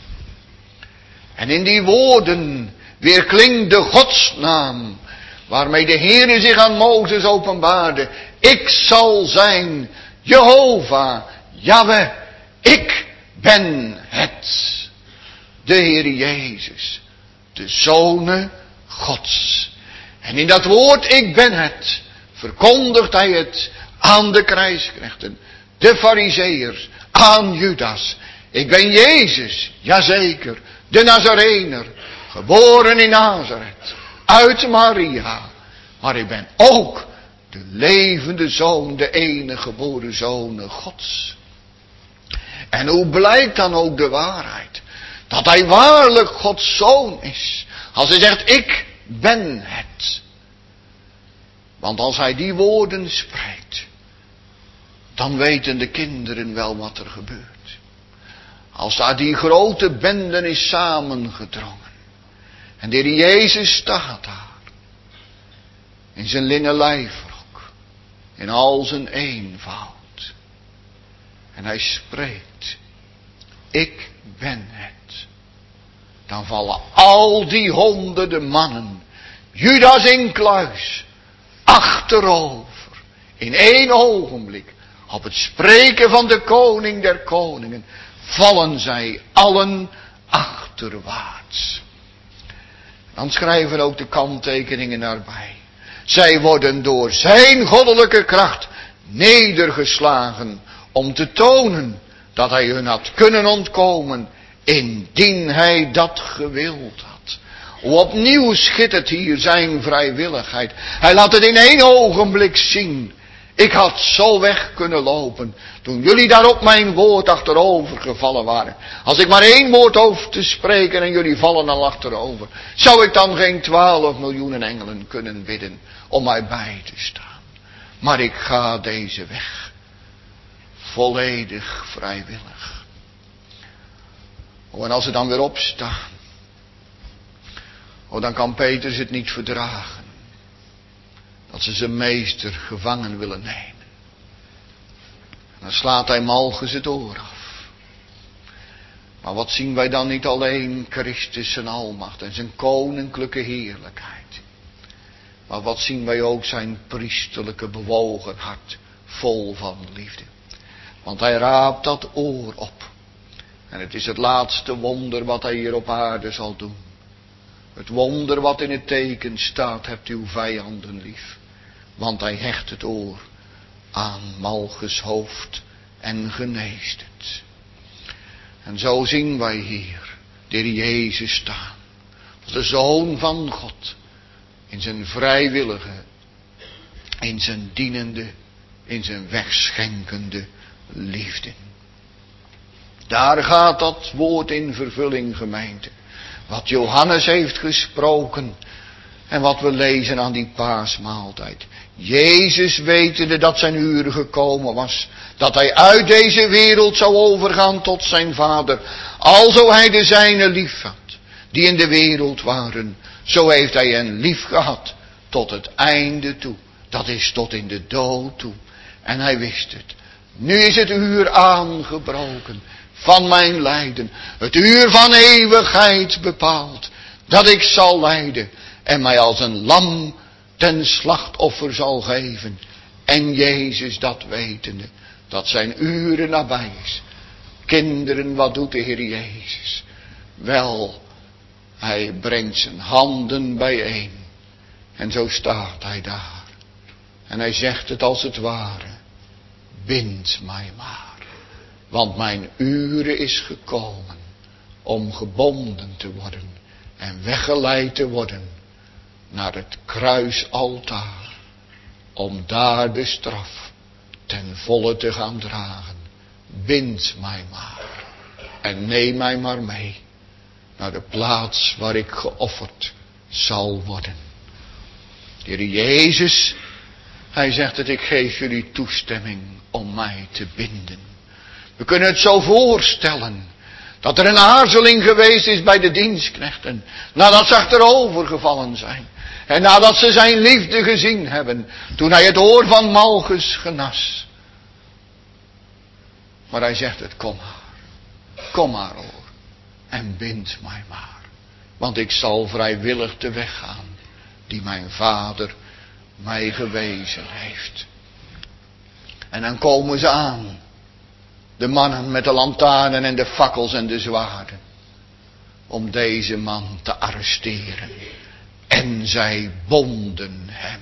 Speaker 1: En in die woorden weerklinkt de godsnaam, waarmee de Heere zich aan Mozes openbaarde. Ik zal zijn Jehovah, Jahweh, ik ben het. De Heer Jezus, de Zone Gods. En in dat woord, ik ben het, verkondigt hij het aan de krijgsknechten, de Farizeeërs, aan Judas. Ik ben Jezus, jazeker, de Nazarener, geboren in Nazareth, uit Maria. Maar ik ben ook de levende Zoon, de enige geboren Zoon Gods. En hoe blijkt dan ook de waarheid? Dat hij waarlijk Gods Zoon is. Als hij zegt, ik ben het. Want als hij die woorden spreekt, dan weten de kinderen wel wat er gebeurt. Als daar die grote bende is samengedrongen. En de Heer Jezus staat daar. In zijn linnen lijfrok. In al zijn eenvoud. En hij spreekt. Ik ben het. Dan vallen al die honderden mannen. Judas incluis. Achterover. In één ogenblik. Op het spreken van de koning der koningen. Vallen zij allen achterwaarts. Dan schrijven ook de kanttekeningen daarbij. Zij worden door zijn goddelijke kracht nedergeslagen om te tonen dat hij hun had kunnen ontkomen indien hij dat gewild had. Opnieuw schittert hier zijn vrijwilligheid. Hij laat het in één ogenblik zien. Ik had zo weg kunnen lopen toen jullie daar op mijn woord achterover gevallen waren. Als ik maar één woord hoef te spreken en jullie vallen al achterover. Zou ik dan geen twaalf miljoenen engelen kunnen bidden om mij bij te staan. Maar ik ga deze weg. Volledig vrijwillig. Oh, en als ze dan weer opstaan. Oh, dan kan Petrus het niet verdragen. Dat ze zijn meester gevangen willen nemen. Dan slaat hij Malchus het oor af. Maar wat zien wij dan niet alleen Christus zijn almacht en zijn koninklijke heerlijkheid. Maar wat zien wij ook zijn priesterlijke bewogen hart vol van liefde. Want hij raapt dat oor op. En het is het laatste wonder wat hij hier op aarde zal doen. Het wonder wat in het teken staat, hebt uw vijanden lief. Want hij hecht het oor aan Malchus hoofd en geneest het. En zo zien wij hier de Heer Jezus staan. De Zoon van God. In zijn vrijwillige, in zijn dienende, in zijn wegschenkende liefde. Daar gaat dat woord in vervulling, gemeente. Wat Johannes heeft gesproken. En wat we lezen aan die paasmaaltijd. Jezus wetende dat zijn uur gekomen was. Dat hij uit deze wereld zou overgaan tot zijn Vader. Alzo hij de zijne lief had. Die in de wereld waren. Zo heeft hij hen lief gehad. Tot het einde toe. Dat is tot in de dood toe. En hij wist het. Nu is het uur aangebroken. Van mijn lijden. Het uur van eeuwigheid bepaald. Dat ik zal lijden. En mij als een lam ten slachtoffer zal geven. En Jezus dat wetende. Dat zijn uren nabij is. Kinderen, wat doet de Heer Jezus? Wel, hij brengt zijn handen bijeen. En zo staat hij daar. En hij zegt het als het ware. Bind mij maar. Want mijn uren is gekomen. Om gebonden te worden. En weggeleid te worden. Naar het kruisaltaar. Om daar de straf ten volle te gaan dragen. Bind mij maar. En neem mij maar mee. Naar de plaats waar ik geofferd zal worden. De Heer Jezus. Hij zegt dat ik geef jullie toestemming om mij te binden. We kunnen het zo voorstellen. Dat er een aarzeling geweest is bij de dienstknechten. Nadat ze achterover gevallen zijn. En nadat ze zijn liefde gezien hebben. Toen hij het oor van Malchus genas. Maar hij zegt het, kom maar. Kom maar oor. En bind mij maar. Want ik zal vrijwillig de weg gaan. Die mijn vader mij gewezen heeft. En dan komen ze aan. De mannen met de lantaarnen en de fakkels en de zwaarden. Om deze man te arresteren. En zij bonden hem.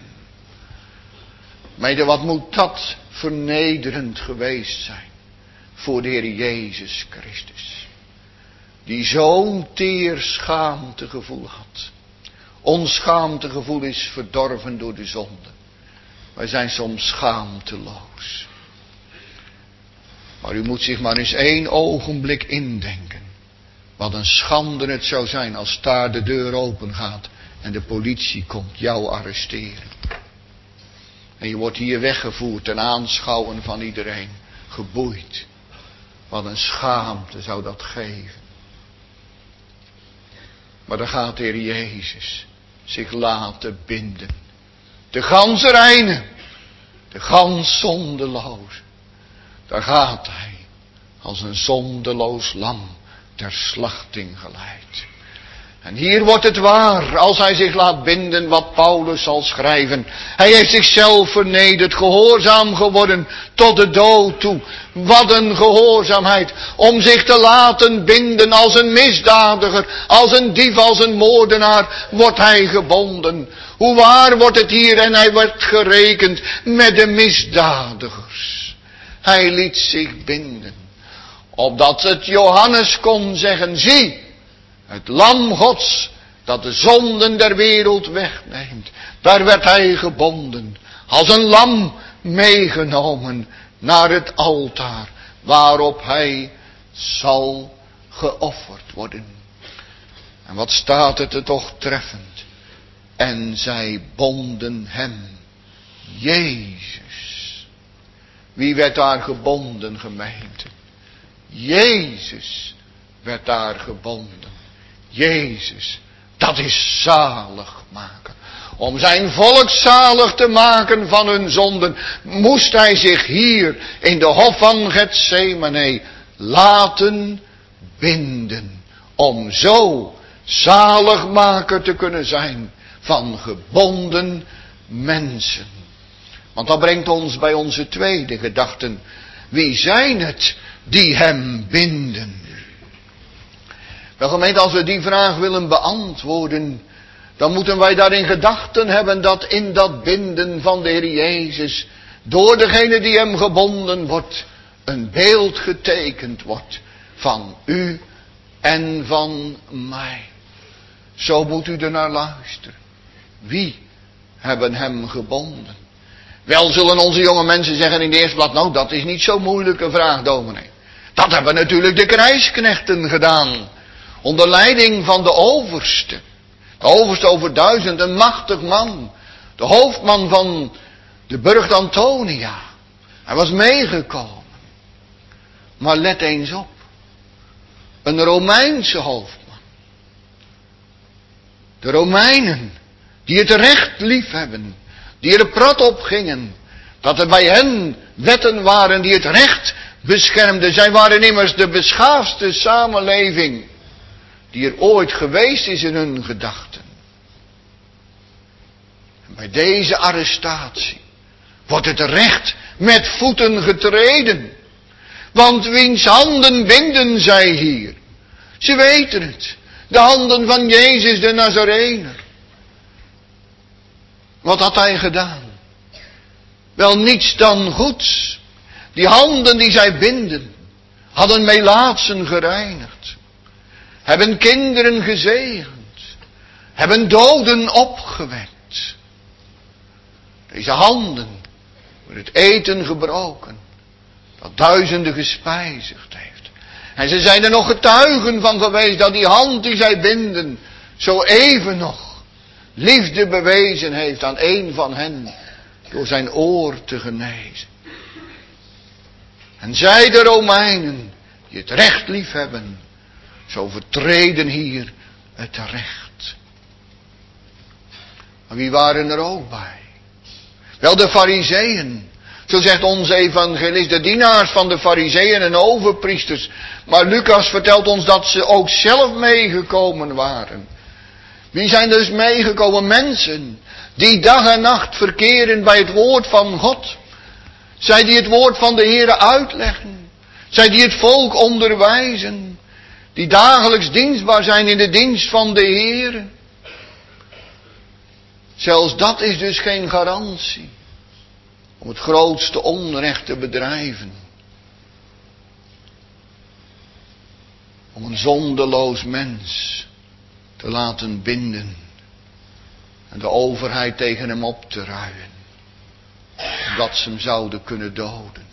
Speaker 1: Mede, wat moet dat vernederend geweest zijn. Voor de Heer Jezus Christus. Die zo'n teer schaamtegevoel had. Ons schaamtegevoel is verdorven door de zonde. Wij zijn soms schaamteloos. Maar u moet zich maar eens één ogenblik indenken. Wat een schande het zou zijn als daar de deur open gaat. En de politie komt jou arresteren. En je wordt hier weggevoerd ten aanschouwen van iedereen. Geboeid. Wat een schaamte zou dat geven. Maar dan gaat de Heer Jezus zich laten binden. De ganse reine. De gans zondeloos. Daar gaat hij. Als een zondeloos lam ter slachting geleid. En hier wordt het waar, als hij zich laat binden, wat Paulus zal schrijven. Hij heeft zichzelf vernederd, gehoorzaam geworden tot de dood toe. Wat een gehoorzaamheid, om zich te laten binden als een misdadiger, als een dief, als een moordenaar, wordt hij gebonden. Hoe waar wordt het hier, en hij wordt gerekend met de misdadigers. Hij liet zich binden, opdat het Johannes kon zeggen, zie, het lam Gods, dat de zonden der wereld wegneemt. Daar werd hij gebonden, als een lam meegenomen naar het altaar, waarop hij zal geofferd worden. En wat staat het er toch treffend. En zij bonden hem, Jezus. Wie werd daar gebonden, gemeente? Jezus werd daar gebonden. Jezus, dat is zalig maken. Om zijn volk zalig te maken van hun zonden, moest hij zich hier in de hof van Getsemane laten binden. Om zo zaligmaker te kunnen zijn van gebonden mensen. Want dat brengt ons bij onze tweede gedachten. Wie zijn het die hem binden? Wel gemeente, als we die vraag willen beantwoorden, dan moeten wij daarin gedachten hebben dat in dat binden van de Heer Jezus, door degene die hem gebonden wordt, een beeld getekend wordt van u en van mij. Zo moet u er naar luisteren. Wie hebben hem gebonden? Wel zullen onze jonge mensen zeggen in de eerste plaats, nou dat is niet zo'n moeilijke vraag, dominee. Dat hebben natuurlijk de krijgsknechten gedaan. Onder leiding van de overste. De overste over duizend, een machtig man. De hoofdman van de burcht Antonia. Hij was meegekomen. Maar let eens op. Een Romeinse hoofdman. De Romeinen, die het recht lief hebben. Die er prat op gingen. Dat er bij hen wetten waren die het recht beschermden. Zij waren immers de beschaafdste samenleving die er ooit geweest is in hun gedachten. En bij deze arrestatie wordt het recht met voeten getreden. Want wiens handen binden zij hier? Ze weten het. De handen van Jezus de Nazarener. Wat had hij gedaan? Wel niets dan goeds. Die handen die zij binden, hadden melaatsen gereinigd. Hebben kinderen gezegend. Hebben doden opgewekt. Deze handen worden het eten gebroken, dat duizenden gespijzigd heeft. En ze zijn er nog getuigen van geweest dat die hand die zij binden, zo even nog liefde bewezen heeft aan een van hen, door zijn oor te genezen. En zij de Romeinen, die het recht lief hebben, zo vertreden hier het recht. Maar wie waren er ook bij? Wel de Farizeeën. Zo zegt onze evangelist, de dienaars van de Farizeeën en overpriesters. Maar Lucas vertelt ons dat ze ook zelf meegekomen waren. Wie zijn dus meegekomen? Mensen die dag en nacht verkeren bij het woord van God. Zij die het woord van de Heere uitleggen. Zij die het volk onderwijzen. Die dagelijks dienstbaar zijn in de dienst van de Heere. Zelfs dat is dus geen garantie om het grootste onrecht te bedrijven. Om een zondeloos mens te laten binden en de overheid tegen hem op te ruien, omdat ze hem zouden kunnen doden.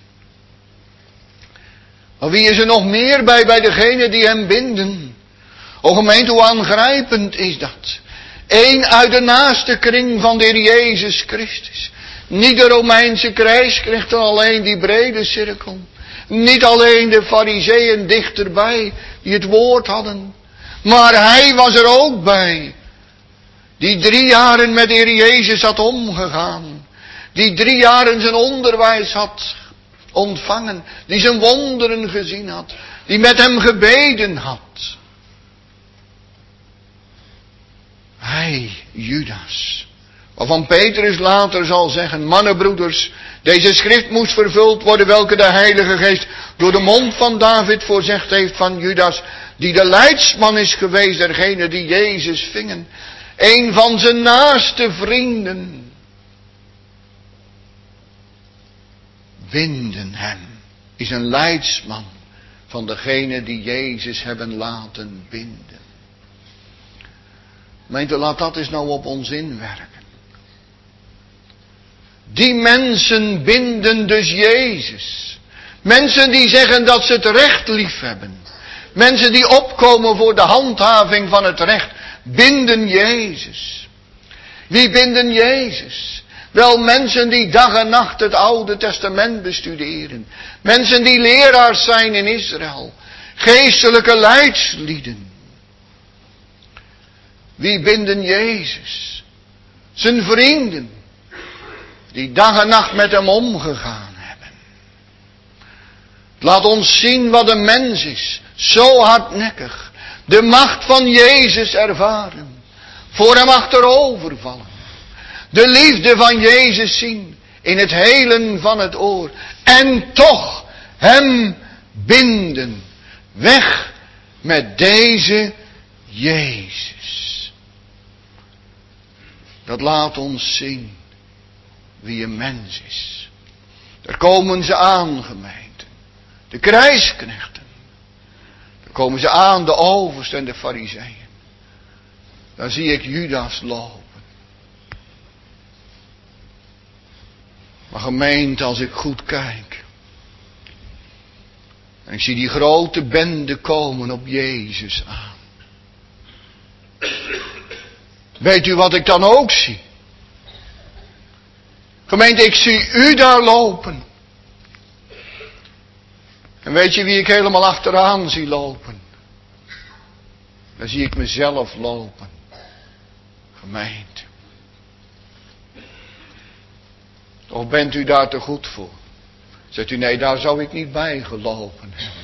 Speaker 1: Maar wie is er nog meer bij, bij degenen die hem binden? O gemeente, hoe aangrijpend is dat? Eén uit de naaste kring van de Heer Jezus Christus. Niet de Romeinse krijgsknechten, alleen die brede cirkel. Niet alleen de Farizeeën dichterbij, die het woord hadden. Maar hij was er ook bij. Die drie jaren met de Heer Jezus had omgegaan. Die drie jaren zijn onderwijs had ontvangen. Die zijn wonderen gezien had. Die met hem gebeden had. Hij, Judas. Waarvan Petrus later zal zeggen, mannenbroeders, deze schrift moest vervuld worden welke de Heilige Geest door de mond van David voorzegd heeft van Judas, die de leidsman is geweest dergene die Jezus vingen. Een van zijn naaste vrienden. Winden hem. Is een leidsman van degene die Jezus hebben laten binden. Gemeente, laat dat eens nou op ons inwerken. Die mensen binden dus Jezus. Mensen die zeggen dat ze het recht lief hebben. Mensen die opkomen voor de handhaving van het recht. Binden Jezus. Wie binden Jezus? Wel mensen die dag en nacht het Oude Testament bestuderen. Mensen die leraars zijn in Israël. Geestelijke leidslieden. Wie binden Jezus? Zijn vrienden. Die dag en nacht met hem omgegaan hebben. Laat ons zien wat een mens is. Zo hardnekkig. De macht van Jezus ervaren. Voor hem achterover vallen. De liefde van Jezus zien. In het helen van het oor. En toch hem binden. Weg met deze Jezus. Dat laat ons zien wie een mens is. Daar komen ze aan, gemeente. De krijgsknechten. Daar komen ze aan, de oversten en de farizeeën. Daar zie ik Judas lopen. Maar gemeente, als ik goed kijk. En ik zie die grote bende komen op Jezus aan. Weet u wat ik dan ook zie? Gemeente, ik zie u daar lopen. En weet je wie ik helemaal achteraan zie lopen? Dan zie ik mezelf lopen. Gemeente. Of bent u daar te goed voor? Zegt u, nee, daar zou ik niet bij gelopen hebben.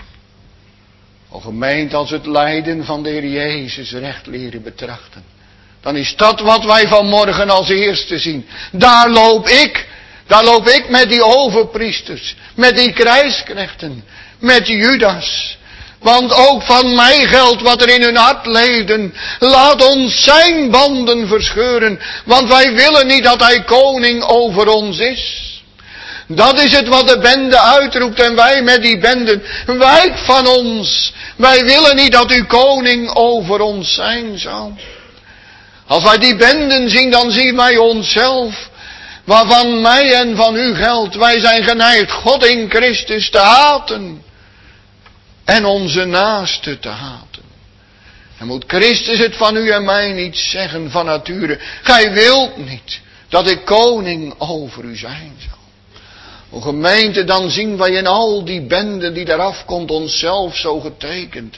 Speaker 1: O gemeente, als het lijden van de Heer Jezus recht leren betrachten. Dan is dat wat wij vanmorgen als eerste zien. Daar loop ik. Daar loop ik met die overpriesters. Met die krijgsknechten. Met Judas. Want ook van mij geldt wat er in hun hart leefden. Laat ons zijn banden verscheuren. Want wij willen niet dat hij koning over ons is. Dat is het wat de bende uitroept. En wij met die benden. Wijk van ons. Wij willen niet dat u koning over ons zijn zou. Als wij die benden zien, dan zien wij onszelf. Waarvan mij en van u geldt. Wij zijn geneigd God in Christus te haten. En onze naaste te haten. En moet Christus het van u en mij niet zeggen van nature. Gij wilt niet dat ik koning over u zijn zal. O gemeente, dan zien wij in al die benden die daaraf komt onszelf zo getekend.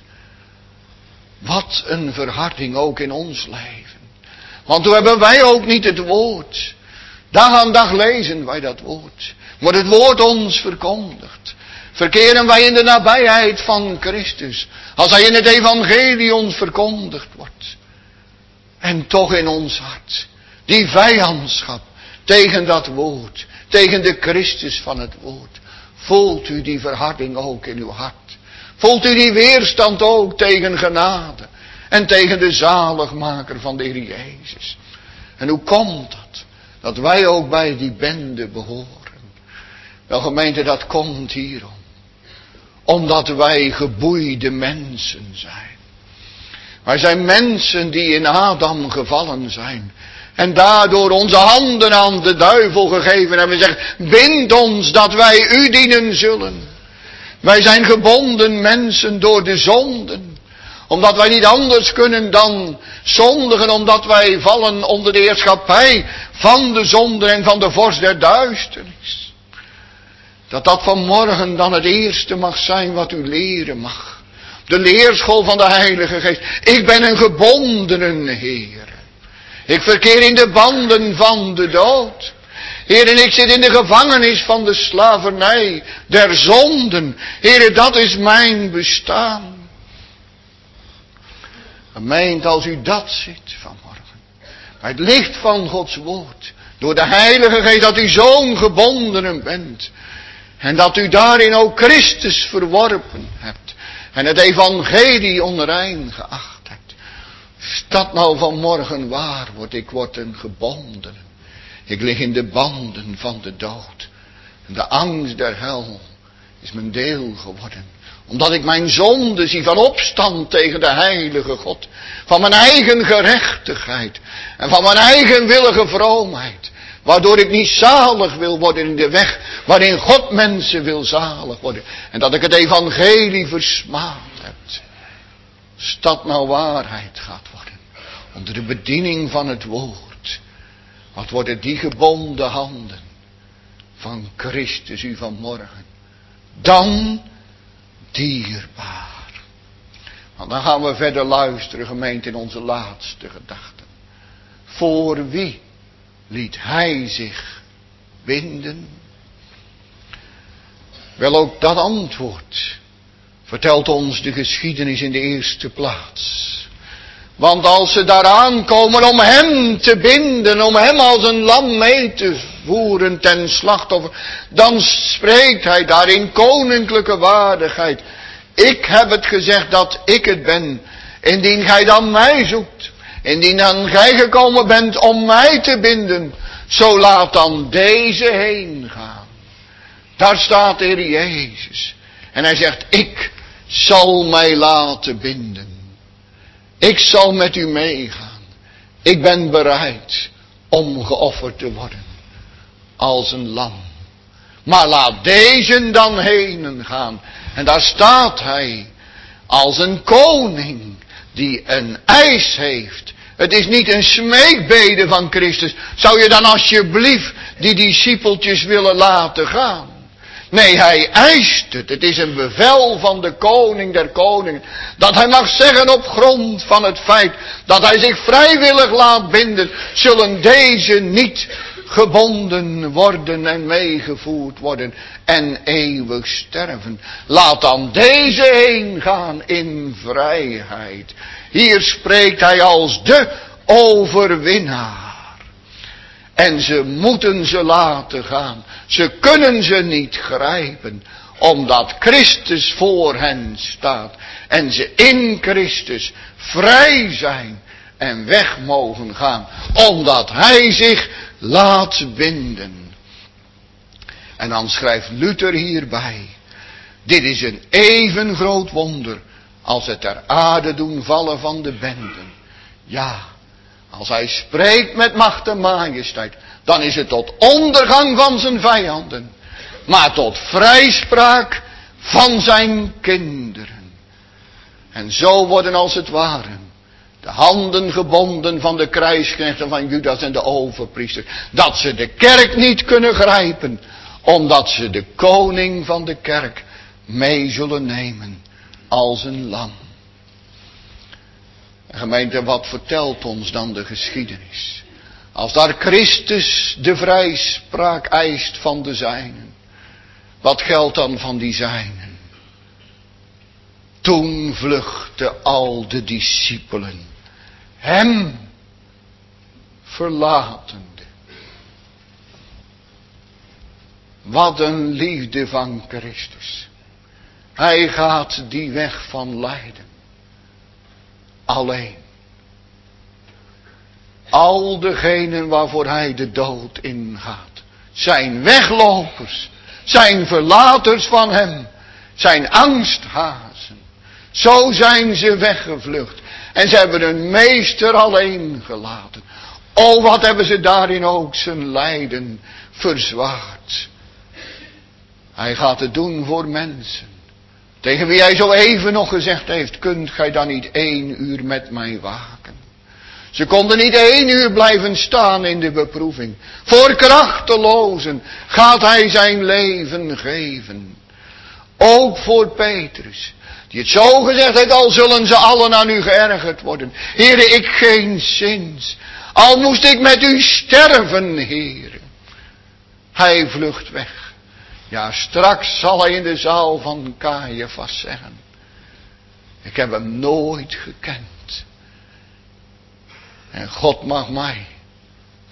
Speaker 1: Wat een verharding ook in ons leven. Want toen hebben wij ook niet het woord. Dag aan dag lezen wij dat woord. Wordt het woord ons verkondigd. Verkeren wij in de nabijheid van Christus. Als hij in het evangelie ons verkondigd wordt. En toch in ons hart. Die vijandschap tegen dat woord. Tegen de Christus van het woord. Voelt u die verharding ook in uw hart. Voelt u die weerstand ook tegen genade. En tegen de zaligmaker van de Heer Jezus. En hoe komt dat? Dat wij ook bij die bende behoren. Wel gemeente, dat komt hierom. Omdat wij geboeide mensen zijn. Wij zijn mensen die in Adam gevallen zijn. En daardoor onze handen aan de duivel gegeven hebben. En zeggen, bind ons dat wij u dienen zullen. Wij zijn gebonden mensen door de zonden. Omdat wij niet anders kunnen dan zondigen. Omdat wij vallen onder de heerschappij van de zonde en van de vorst der duisternis. Dat dat vanmorgen dan het eerste mag zijn wat u leren mag. De leerschool van de Heilige Geest. Ik ben een gebondene Heer. Ik verkeer in de banden van de dood. Heer, en ik zit in de gevangenis van de slavernij der zonden. Heer, dat is mijn bestaan. Gemeente, als u dat ziet vanmorgen. Bij het licht van Gods woord. Door de Heilige Geest dat u zo'n gebondenen bent. En dat u daarin ook Christus verworpen hebt. En het evangelie onrein geacht hebt. Is dat nou vanmorgen waar wordt? Ik word een gebondene. Ik lig in de banden van de dood. En de angst der hel is mijn deel geworden. Omdat ik mijn zonde zie van opstand tegen de heilige God. Van mijn eigen gerechtigheid. En van mijn eigenwillige vroomheid. Waardoor ik niet zalig wil worden in de weg waarin God mensen wil zalig worden. En dat ik het evangelie versmaad heb. Als dat nou waarheid gaat worden. Onder de bediening van het woord. Wat worden die gebonden handen van Christus u vanmorgen. Dan dierbaar. Want dan gaan we verder luisteren, gemeente, in onze laatste gedachten. Voor wie liet hij zich binden? Wel, ook dat antwoord vertelt ons de geschiedenis in de eerste plaats. Want als ze daar aankomen om hem te binden, om hem als een lam mee te voeren ten slachtoffer, dan spreekt hij daar in koninklijke waardigheid. Ik heb het gezegd dat ik het ben, indien gij dan mij zoekt. Indien dan gij gekomen bent om mij te binden, zo laat dan deze heen gaan. Daar staat de Heer Jezus. En hij zegt, ik zal mij laten binden. Ik zal met u meegaan. Ik ben bereid om geofferd te worden. Als een lam. Maar laat deze dan heen gaan. En daar staat hij. Als een koning die een eis heeft. Het is niet een smeekbede van Christus. Zou je dan alsjeblieft die discipeltjes willen laten gaan? Nee, hij eist het. Het is een bevel van de koning der koningen. Dat hij mag zeggen op grond van het feit dat hij zich vrijwillig laat binden. Zullen deze niet gebonden worden en meegevoerd worden en eeuwig sterven. Laat dan deze heen gaan in vrijheid. Hier spreekt hij als de overwinnaar. En ze moeten ze laten gaan. Ze kunnen ze niet grijpen. Omdat Christus voor hen staat. En ze in Christus vrij zijn. En weg mogen gaan. Omdat hij zich laat binden. En dan schrijft Luther hierbij. Dit is een even groot wonder. Als het ter aarde doen vallen van de benden. Ja. Als hij spreekt met macht en majesteit, dan is het tot ondergang van zijn vijanden. Maar tot vrijspraak van zijn kinderen. En zo worden als het ware de handen gebonden van de krijgsknechten van Judas en de overpriester. Dat ze de kerk niet kunnen grijpen, omdat ze de koning van de kerk mee zullen nemen als een lam. Gemeente, wat vertelt ons dan de geschiedenis? Als daar Christus de vrijspraak eist van de zijnen. Wat geldt dan van die zijnen? Toen vluchtten al de discipelen hem verlatende. Wat een liefde van Christus. Hij gaat die weg van lijden. Alleen. Al degenen waarvoor hij de dood ingaat. Zijn weglopers. Zijn verlaters van hem. Zijn angsthazen. Zo zijn ze weggevlucht. En ze hebben hun meester alleen gelaten. O, wat hebben ze daarin ook zijn lijden verzwaard. Hij gaat het doen voor mensen. Tegen wie hij zo even nog gezegd heeft, kunt gij dan niet één uur met mij waken? Ze konden niet één uur blijven staan in de beproeving. Voor krachtelozen gaat hij zijn leven geven. Ook voor Petrus, die het zo gezegd heeft, al zullen ze allen aan u geërgerd worden. Heere, ik geen zins. Al moest ik met u sterven, Heere. Hij vlucht weg. Ja, straks zal hij in de zaal van Caiaphas zeggen. Ik heb hem nooit gekend. En God mag mij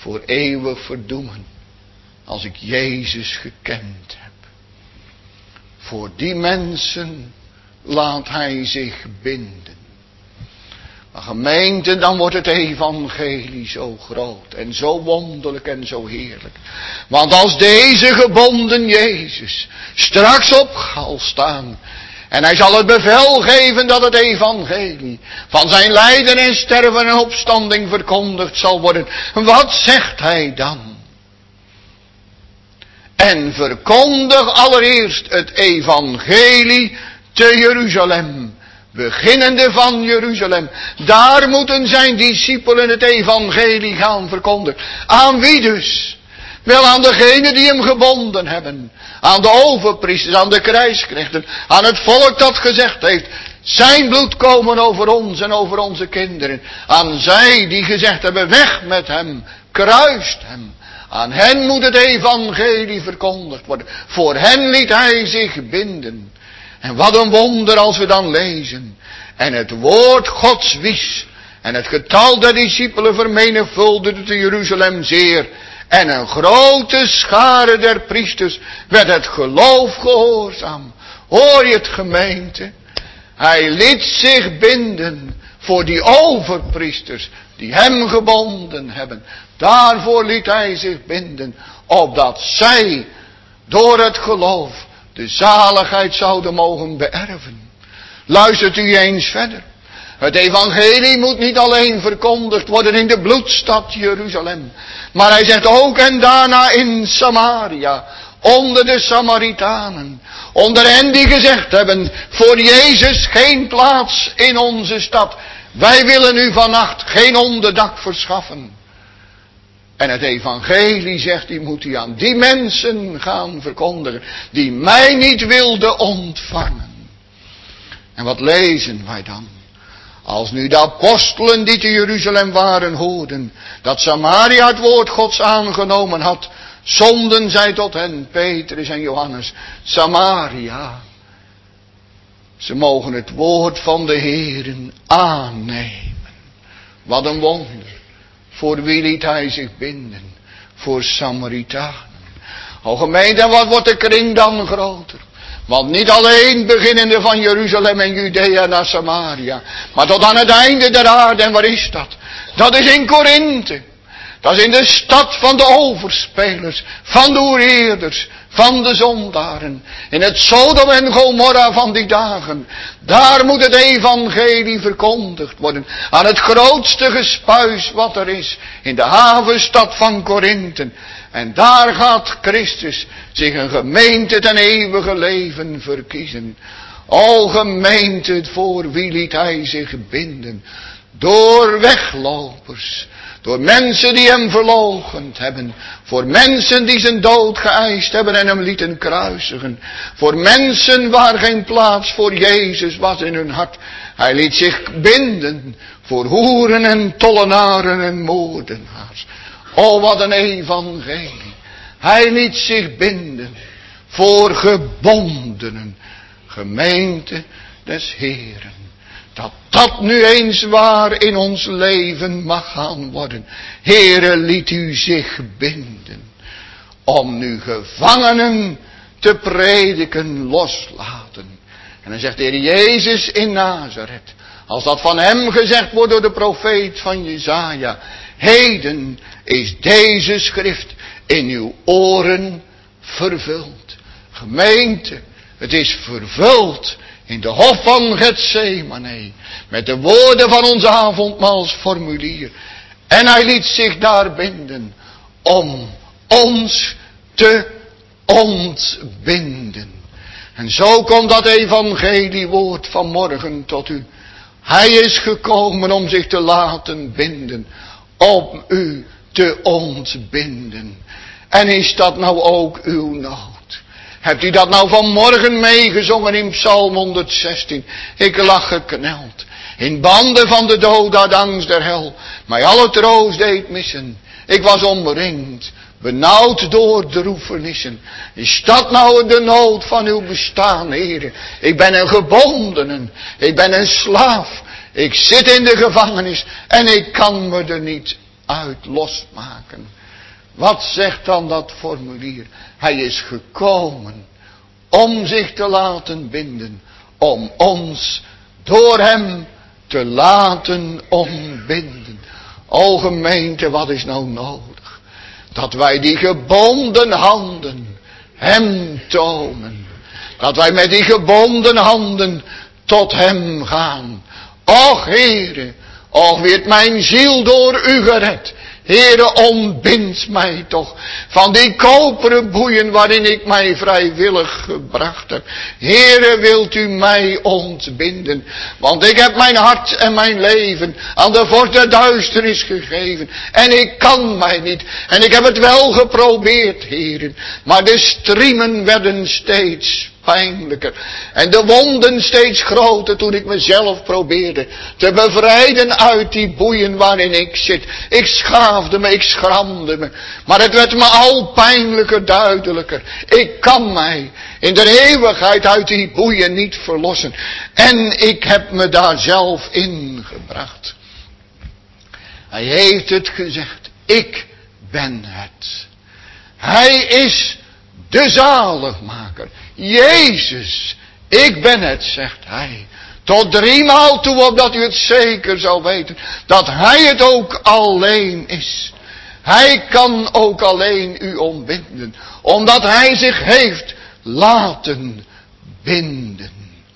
Speaker 1: voor eeuwig verdoemen, als ik Jezus gekend heb. Voor die mensen laat hij zich binden. Maar gemeente, dan wordt het evangelie zo groot en zo wonderlijk en zo heerlijk. Want als deze gebonden Jezus straks op zal staan, en hij zal het bevel geven dat het evangelie van zijn lijden en sterven en opstanding verkondigd zal worden. Wat zegt hij dan? En verkondig allereerst het evangelie te Jeruzalem. Beginnende van Jeruzalem. Daar moeten zijn discipelen het evangelie gaan verkondigen. Aan wie dus? Wel aan degenen die hem gebonden hebben. Aan de overpriesters, aan de krijgsknechten. Aan het volk dat gezegd heeft: zijn bloed komen over ons en over onze kinderen. Aan zij die gezegd hebben: weg met hem, kruist hem. Aan hen moet het evangelie verkondigd worden. Voor hen liet hij zich binden. En wat een wonder als we dan lezen. En het woord Gods wies. En het getal der discipelen vermenigvuldigde te Jeruzalem zeer. En een grote schare der priesters werd het geloof gehoorzaam. Hoor je het, gemeente? Hij liet zich binden voor die overpriesters die hem gebonden hebben. Daarvoor liet hij zich binden, opdat zij door het geloof de zaligheid zouden mogen beërven. Luistert u eens verder. Het evangelie moet niet alleen verkondigd worden in de bloedstad Jeruzalem. Maar hij zegt ook en daarna in Samaria. Onder de Samaritanen. Onder hen die gezegd hebben: voor Jezus geen plaats in onze stad. Wij willen u vannacht geen onderdak verschaffen. En het evangelie, zegt hij, moet u aan die mensen gaan verkondigen. Die mij niet wilden ontvangen. En wat lezen wij dan? Als nu de apostelen die te Jeruzalem waren hoorden dat Samaria het woord Gods aangenomen had, zonden zij tot hen, Petrus en Johannes: Samaria, ze mogen het woord van de Heeren aannemen. Wat een wonder. Voor wie liet hij zich binden? Voor Samaritanen. O gemeente, en wat wordt de kring dan groter? Want niet alleen beginnende van Jeruzalem en Judea naar Samaria, maar tot aan het einde der aarde. En waar is dat? Dat is in Korinthe. Dat is in de stad van de overspelers, van de hoereerders, van de zondaren. In het Sodom en Gomorra van die dagen. Daar moet het evangelie verkondigd worden. Aan het grootste gespuis wat er is. In de havenstad van Korinthe. En daar gaat Christus zich een gemeente ten eeuwige leven verkiezen. O gemeente, voor wie liet hij zich binden? Door weglopers. Door mensen die hem verloochend hebben. Voor mensen die zijn dood geëist hebben en hem lieten kruisigen. Voor mensen waar geen plaats voor Jezus was in hun hart. Hij liet zich binden voor hoeren en tollenaren en moordenaars. O, wat een evangelie. Hij liet zich binden voor gebondenen. Gemeente des Heeren. Dat dat nu eens waar in ons leven mag gaan worden. Heere, liet u zich binden. Om nu gevangenen te prediken loslaten. En dan zegt de Heer Jezus in Nazareth. Als dat van hem gezegd wordt door de profeet van Jesaja. Heden is deze schrift in uw oren vervuld. Gemeente, het is vervuld. In de hof van Getsemane. Met de woorden van ons avondmaalsformulier. En hij liet zich daar binden. Om ons te ontbinden. En zo komt dat evangeliewoord vanmorgen tot u. Hij is gekomen om zich te laten binden. Om u te ontbinden. En is dat nou ook uw nood? Hebt u dat nou vanmorgen meegezongen in Psalm honderdzestien? Ik lag gekneld. In banden van de dood uit angst der hel. Mij alle troost deed missen. Ik was omringd. Benauwd door droefenissen. Is dat nou de nood van uw bestaan, heren? Ik ben een gebondene. Ik ben een slaaf. Ik zit in de gevangenis. En ik kan me er niet uit losmaken. Wat zegt dan dat formulier? Hij is gekomen om zich te laten binden. Om ons door hem te laten ontbinden. O gemeente, wat is nou nodig? Dat wij die gebonden handen hem tonen. Dat wij met die gebonden handen tot hem gaan. Och Heere, och werd mijn ziel door u gered. Heere, ontbind mij toch van die koperen boeien waarin ik mij vrijwillig gebracht heb. Heere, wilt u mij ontbinden, want ik heb mijn hart en mijn leven aan de vorst der duisternis gegeven. En ik kan mij niet, en ik heb het wel geprobeerd, Heere, maar de striemen werden steeds pijnlijker. En de wonden steeds groter toen ik mezelf probeerde te bevrijden uit die boeien waarin ik zit. Ik schaafde me, ik schramde me. Maar het werd me al pijnlijker, duidelijker. Ik kan mij in de eeuwigheid uit die boeien niet verlossen. En ik heb me daar zelf in gebracht. Hij heeft het gezegd. Ik ben het. Hij is de zaligmaker. Jezus, ik ben het, zegt hij. Tot driemaal toe, opdat u het zeker zou weten, dat hij het ook alleen is. Hij kan ook alleen u ontbinden, omdat hij zich heeft laten binden.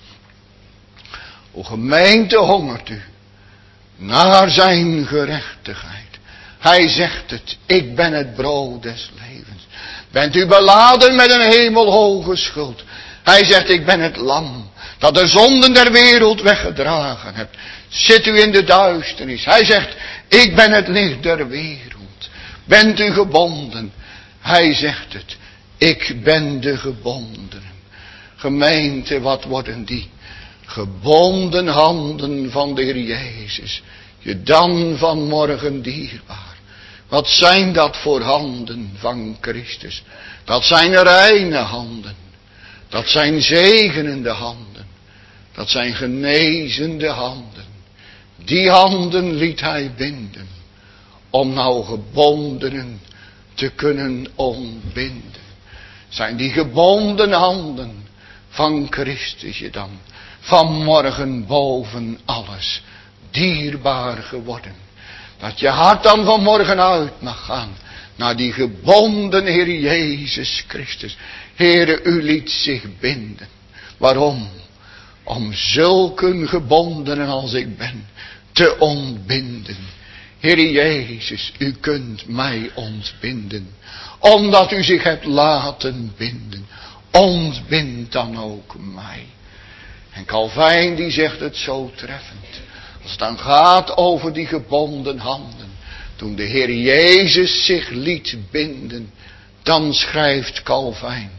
Speaker 1: O gemeente, hongert u naar zijn gerechtigheid. Hij zegt het, ik ben het brood des levens. Bent u beladen met een hemelhoge schuld? Hij zegt, ik ben het lam dat de zonden der wereld weggedragen hebt. Zit u in de duisternis? Hij zegt, ik ben het licht der wereld. Bent u gebonden? Hij zegt het, ik ben de gebondenen. Gemeente, wat worden die gebonden handen van de Heer Jezus je dan vanmorgen dierbaar? Wat zijn dat voor handen van Christus? Dat zijn reine handen. Dat zijn zegenende handen. Dat zijn genezende handen. Die handen liet hij binden. Om nou gebondenen te kunnen ontbinden. Zijn die gebonden handen van Christus je dan vanmorgen boven alles dierbaar geworden? Dat je hart dan vanmorgen uit mag gaan naar die gebonden Heer Jezus Christus. Heere, u liet zich binden. Waarom? Om zulke gebondenen als ik ben te ontbinden. Heer Jezus, u kunt mij ontbinden. Omdat u zich hebt laten binden. Ontbind dan ook mij. En Calvijn die zegt het zo treffend. Als het dan gaat over die gebonden handen. Toen de Heer Jezus zich liet binden. Dan schrijft Calvijn.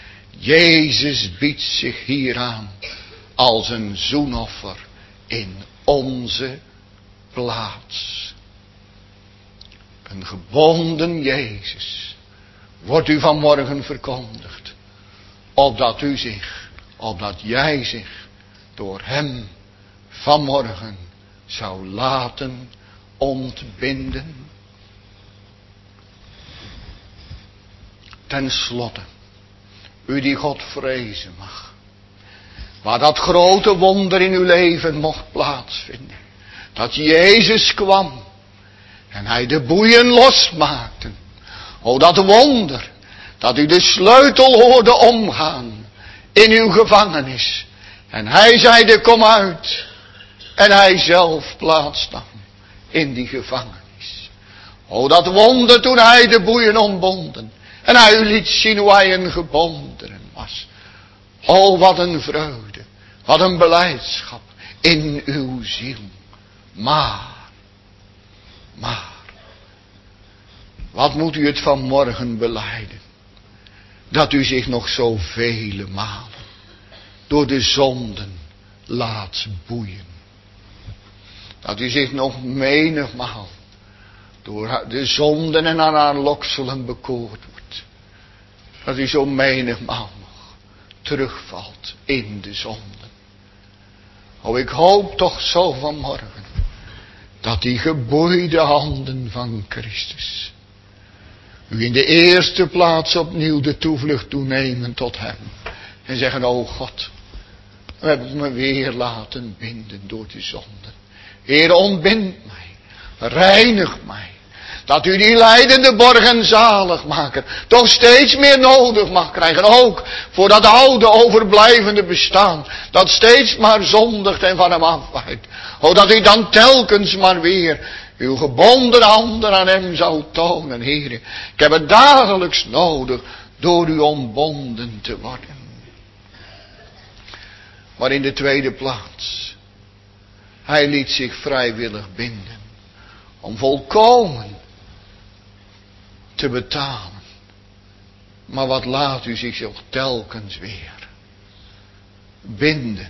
Speaker 1: Jezus biedt zich hier aan. Als een zoenoffer in onze plaats. Een gebonden Jezus. Wordt u vanmorgen verkondigd. Opdat u zich. Opdat jij zich. Door hem. Vanmorgen. Zou laten ontbinden. Ten slotte, u die God vrezen mag, waar dat grote wonder in uw leven mocht plaatsvinden, dat Jezus kwam en hij de boeien losmaakte. O dat wonder, dat u de sleutel hoorde omgaan in uw gevangenis en hij zeide kom uit. En hij zelf plaatsnam in die gevangenis. O dat wonder toen hij de boeien ontbonden. En hij u liet zien hoe hij een gebondene was. O wat een vreugde. Wat een belijdschap in uw ziel. Maar. Maar. Wat moet u het vanmorgen belijden. Dat u zich nog zo vele malen. Door de zonden laat boeien. Dat u zich nog menigmaal door de zonden en aan haar lokselen bekoord wordt. Dat u zo menigmaal nog terugvalt in de zonden. O, ik hoop toch zo vanmorgen dat die geboeide handen van Christus u in de eerste plaats opnieuw de toevlucht toenemen tot hem. En zeggen, o God, u hebt me weer laten binden door de zonden. Heer, ontbind mij, reinig mij. Dat u die lijdende borg en zaligmaker toch steeds meer nodig mag krijgen. Ook voor dat oude overblijvende bestaan. Dat steeds maar zondigt en van hem afwijkt. O, dat u dan telkens maar weer uw gebonden handen aan hem zou tonen. Heer, ik heb het dagelijks nodig door u ontbonden te worden. Maar in de tweede plaats, hij liet zich vrijwillig binden. Om volkomen te betalen. Maar wat laat u zich ook telkens weer binden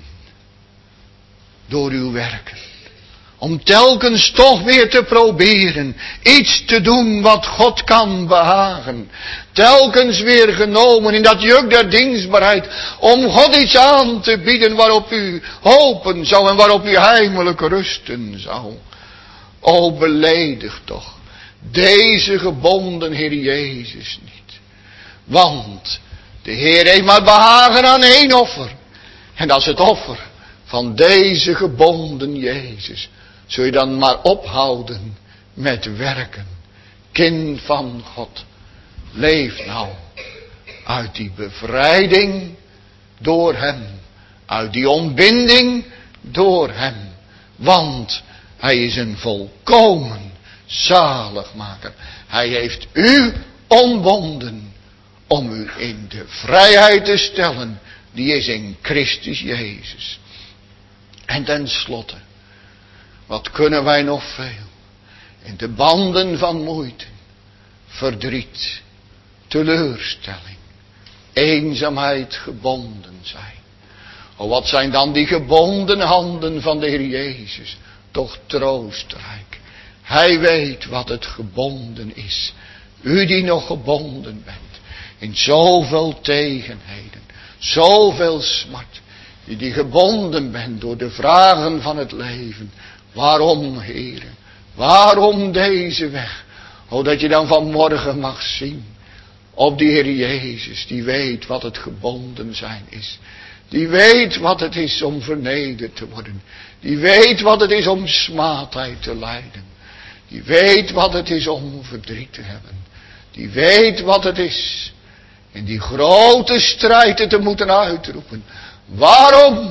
Speaker 1: door uw werken. Om telkens toch weer te proberen iets te doen wat God kan behagen. Telkens weer genomen in dat juk der dienstbaarheid. Om God iets aan te bieden waarop u hopen zou en waarop u heimelijk rusten zou. O, beledig toch deze gebonden Heer Jezus niet. Want de Heer heeft maar behagen aan één offer. En dat is het offer van deze gebonden Jezus. Zul je dan maar ophouden met werken. Kind van God, leef nou uit die bevrijding door hem. Uit die ontbinding door hem. Want hij is een volkomen zaligmaker. Hij heeft u ontbonden om u in de vrijheid te stellen. Die is in Christus Jezus. En tenslotte, wat kunnen wij nog veel in de banden van moeite, verdriet, teleurstelling, eenzaamheid gebonden zijn. O, wat zijn dan die gebonden handen van de Heer Jezus, toch troostrijk. Hij weet wat het gebonden is. U die nog gebonden bent in zoveel tegenheden, zoveel smart. Die die gebonden bent door de vragen van het leven. Waarom, Heere? Waarom deze weg? O, dat je dan vanmorgen mag zien op die Heer Jezus. Die weet wat het gebonden zijn is. Die weet wat het is om vernederd te worden. Die weet wat het is om smaadheid te lijden. Die weet wat het is om verdriet te hebben. Die weet wat het is in die grote strijd te moeten uitroepen. Waarom?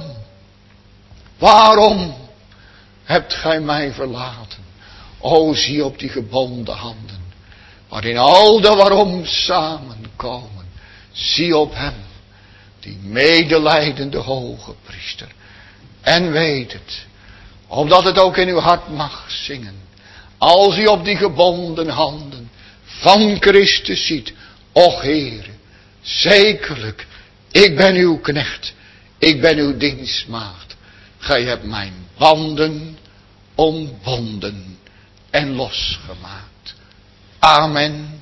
Speaker 1: Waarom hebt gij mij verlaten? O, zie op die gebonden handen, waarin al de waarom samenkomen. Zie op hem, die medelijdende hoge priester. En weet het, opdat het ook in uw hart mag zingen. Als u op die gebonden handen van Christus ziet. Och Heere, zekerlijk, ik ben uw knecht. Ik ben uw dienstmaagd. Gij hebt mijn banden ontbonden en losgemaakt. Amen.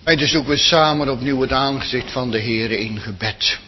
Speaker 1: En dus zoeken we samen opnieuw het aangezicht van de Heer in gebed.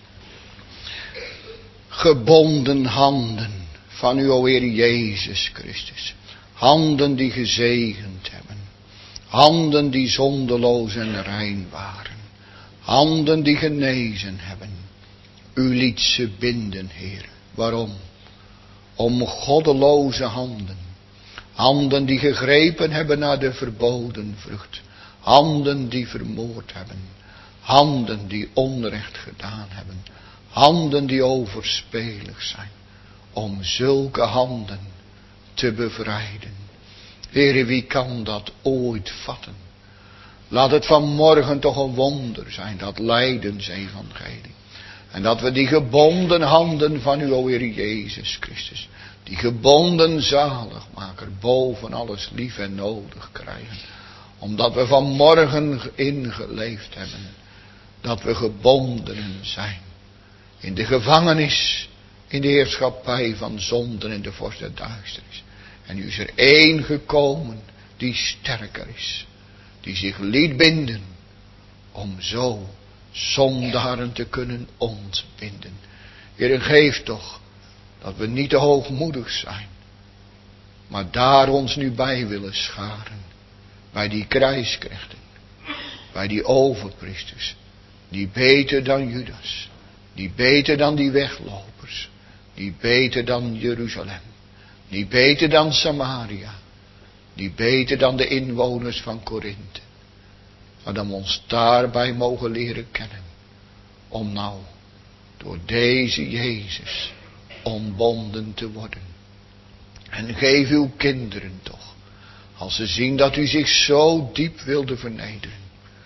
Speaker 1: Gebonden handen van u, o Heer Jezus Christus. Handen die gezegend hebben. Handen die zondeloos en rein waren. Handen die genezen hebben. U liet ze binden, Heer. Waarom? Om goddeloze handen. Handen die gegrepen hebben naar de verboden vrucht. Handen die vermoord hebben. Handen die onrecht gedaan hebben. Handen die overspelig zijn. Om zulke handen te bevrijden. Heere, wie kan dat ooit vatten? Laat het vanmorgen toch een wonder zijn, dat lijdensevangelie. En dat we die gebonden handen van u, o Heer Jezus Christus, die gebonden zaligmaker, boven alles lief en nodig krijgen. Omdat we vanmorgen ingeleefd hebben, dat we gebondenen zijn. In de gevangenis, in de heerschappij van zonden en de vorst der duisternis. En nu is er één gekomen die sterker is. Die zich liet binden. Om zo zondaren te kunnen ontbinden. Heer, geef toch dat we niet te hoogmoedig zijn. Maar daar ons nu bij willen scharen. Bij die krijgsknechten. Bij die overpriesters. Die beter dan Judas. Die beter dan die weglopers. Die beter dan Jeruzalem. Die beter dan Samaria. Die beter dan de inwoners van Korinthe. Maar dan we ons daarbij mogen leren kennen. Om nou door deze Jezus ontbonden te worden. En geef uw kinderen toch. Als ze zien dat u zich zo diep wilde vernederen.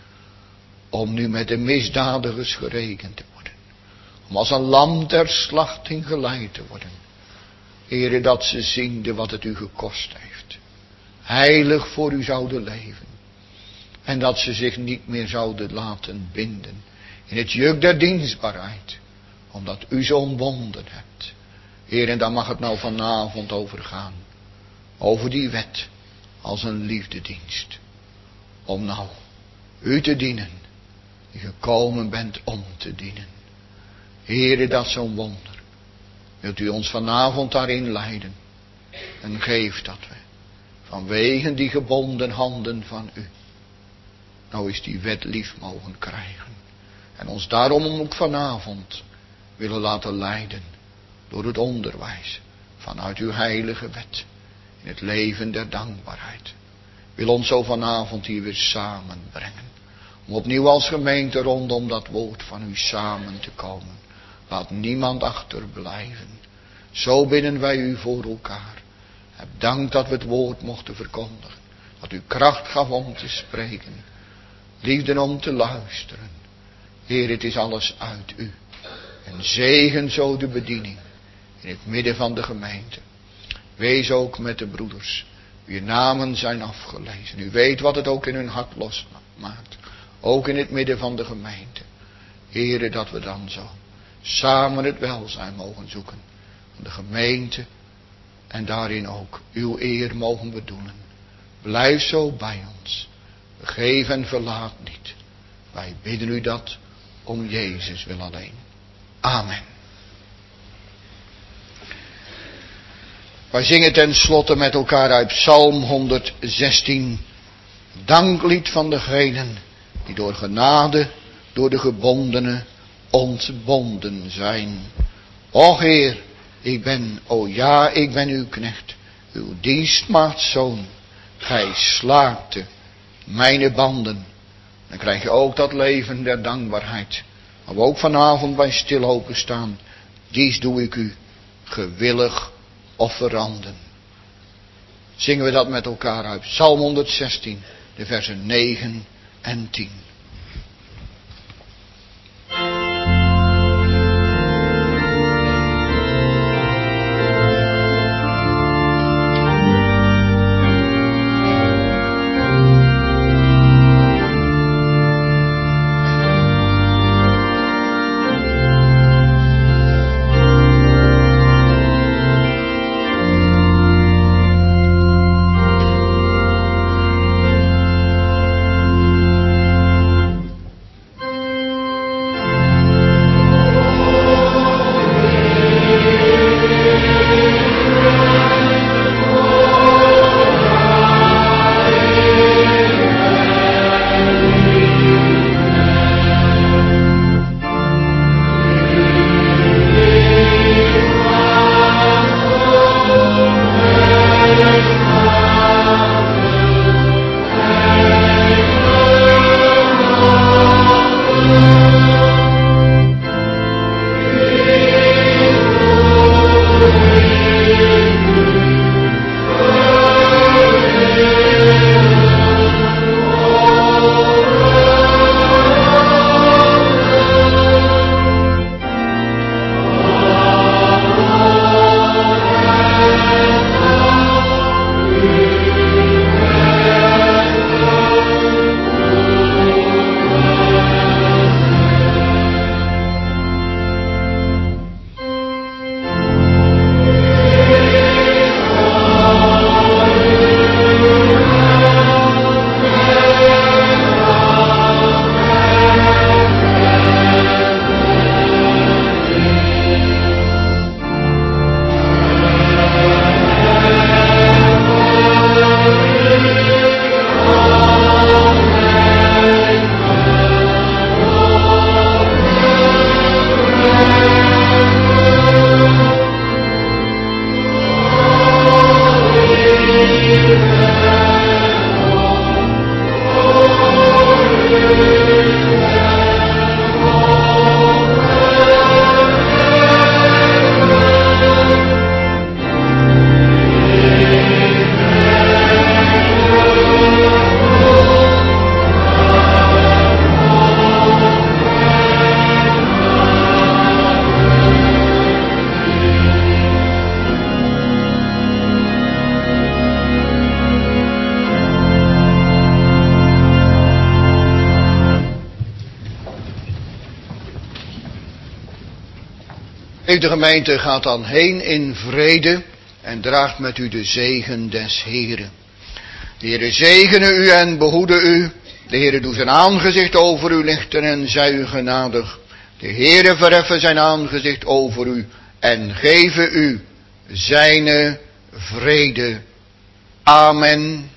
Speaker 1: Om nu met de misdadigers gerekend te worden. Om als een lam ter slachting geleid te worden. Heere, dat ze ziende wat het u gekost heeft. Heilig voor u zouden leven. En dat ze zich niet meer zouden laten binden. In het juk der dienstbaarheid. Omdat u ze ontbonden hebt. Heer, en daar mag het nou vanavond over gaan. Over die wet. Als een liefdedienst. Om nou u te dienen. Die gekomen bent om te dienen. Heere, dat is zo'n wonder. Wilt u ons vanavond daarin leiden. En geef dat we. Vanwege die gebonden handen van u. Nou is die wet lief mogen krijgen. En ons daarom ook vanavond willen laten leiden. Door het onderwijs vanuit uw heilige wet. In het leven der dankbaarheid. Wil ons zo vanavond hier weer samenbrengen. Om opnieuw als gemeente rondom dat woord van u samen te komen. Laat niemand achterblijven. Zo bidden wij u voor elkaar. Heb dank dat we het woord mochten verkondigen. Dat u kracht gaf om te spreken. Liefde om te luisteren. Heer, het is alles uit u. En zegen zo de bediening. In het midden van de gemeente. Wees ook met de broeders. Wier namen zijn afgelezen. U weet wat het ook in hun hart losmaakt. Ook in het midden van de gemeente. Heere, dat we dan zo samen het welzijn mogen zoeken. Van de gemeente. En daarin ook uw eer mogen bedoelen. Blijf zo bij ons. Vergeef en verlaat niet. Wij bidden u dat om Jezus wil alleen. Amen. Wij zingen ten slotte met elkaar uit Psalm honderdzestien. Danklied van degenen die door genade, door de gebondenen ontbonden zijn. O Heer, ik ben, o ja, ik ben uw knecht, uw dienstmaagdzoon. Gij slaakte mijn banden. Dan krijg je ook dat leven der dankbaarheid. Maar we ook vanavond bij stil openstaan. Dies doe ik u gewillig offeranden. Zingen we dat met elkaar uit. Psalm honderdzestien, de versen negen en tien.
Speaker 2: Thank
Speaker 1: De gemeente gaat dan heen in vrede en draagt met u de zegen des Heren. De Heere zegene u en behoede u. De Heere doet zijn aangezicht over u lichten en zij u genadig. De Heere verheffen zijn aangezicht over u en geven u zijne vrede. Amen.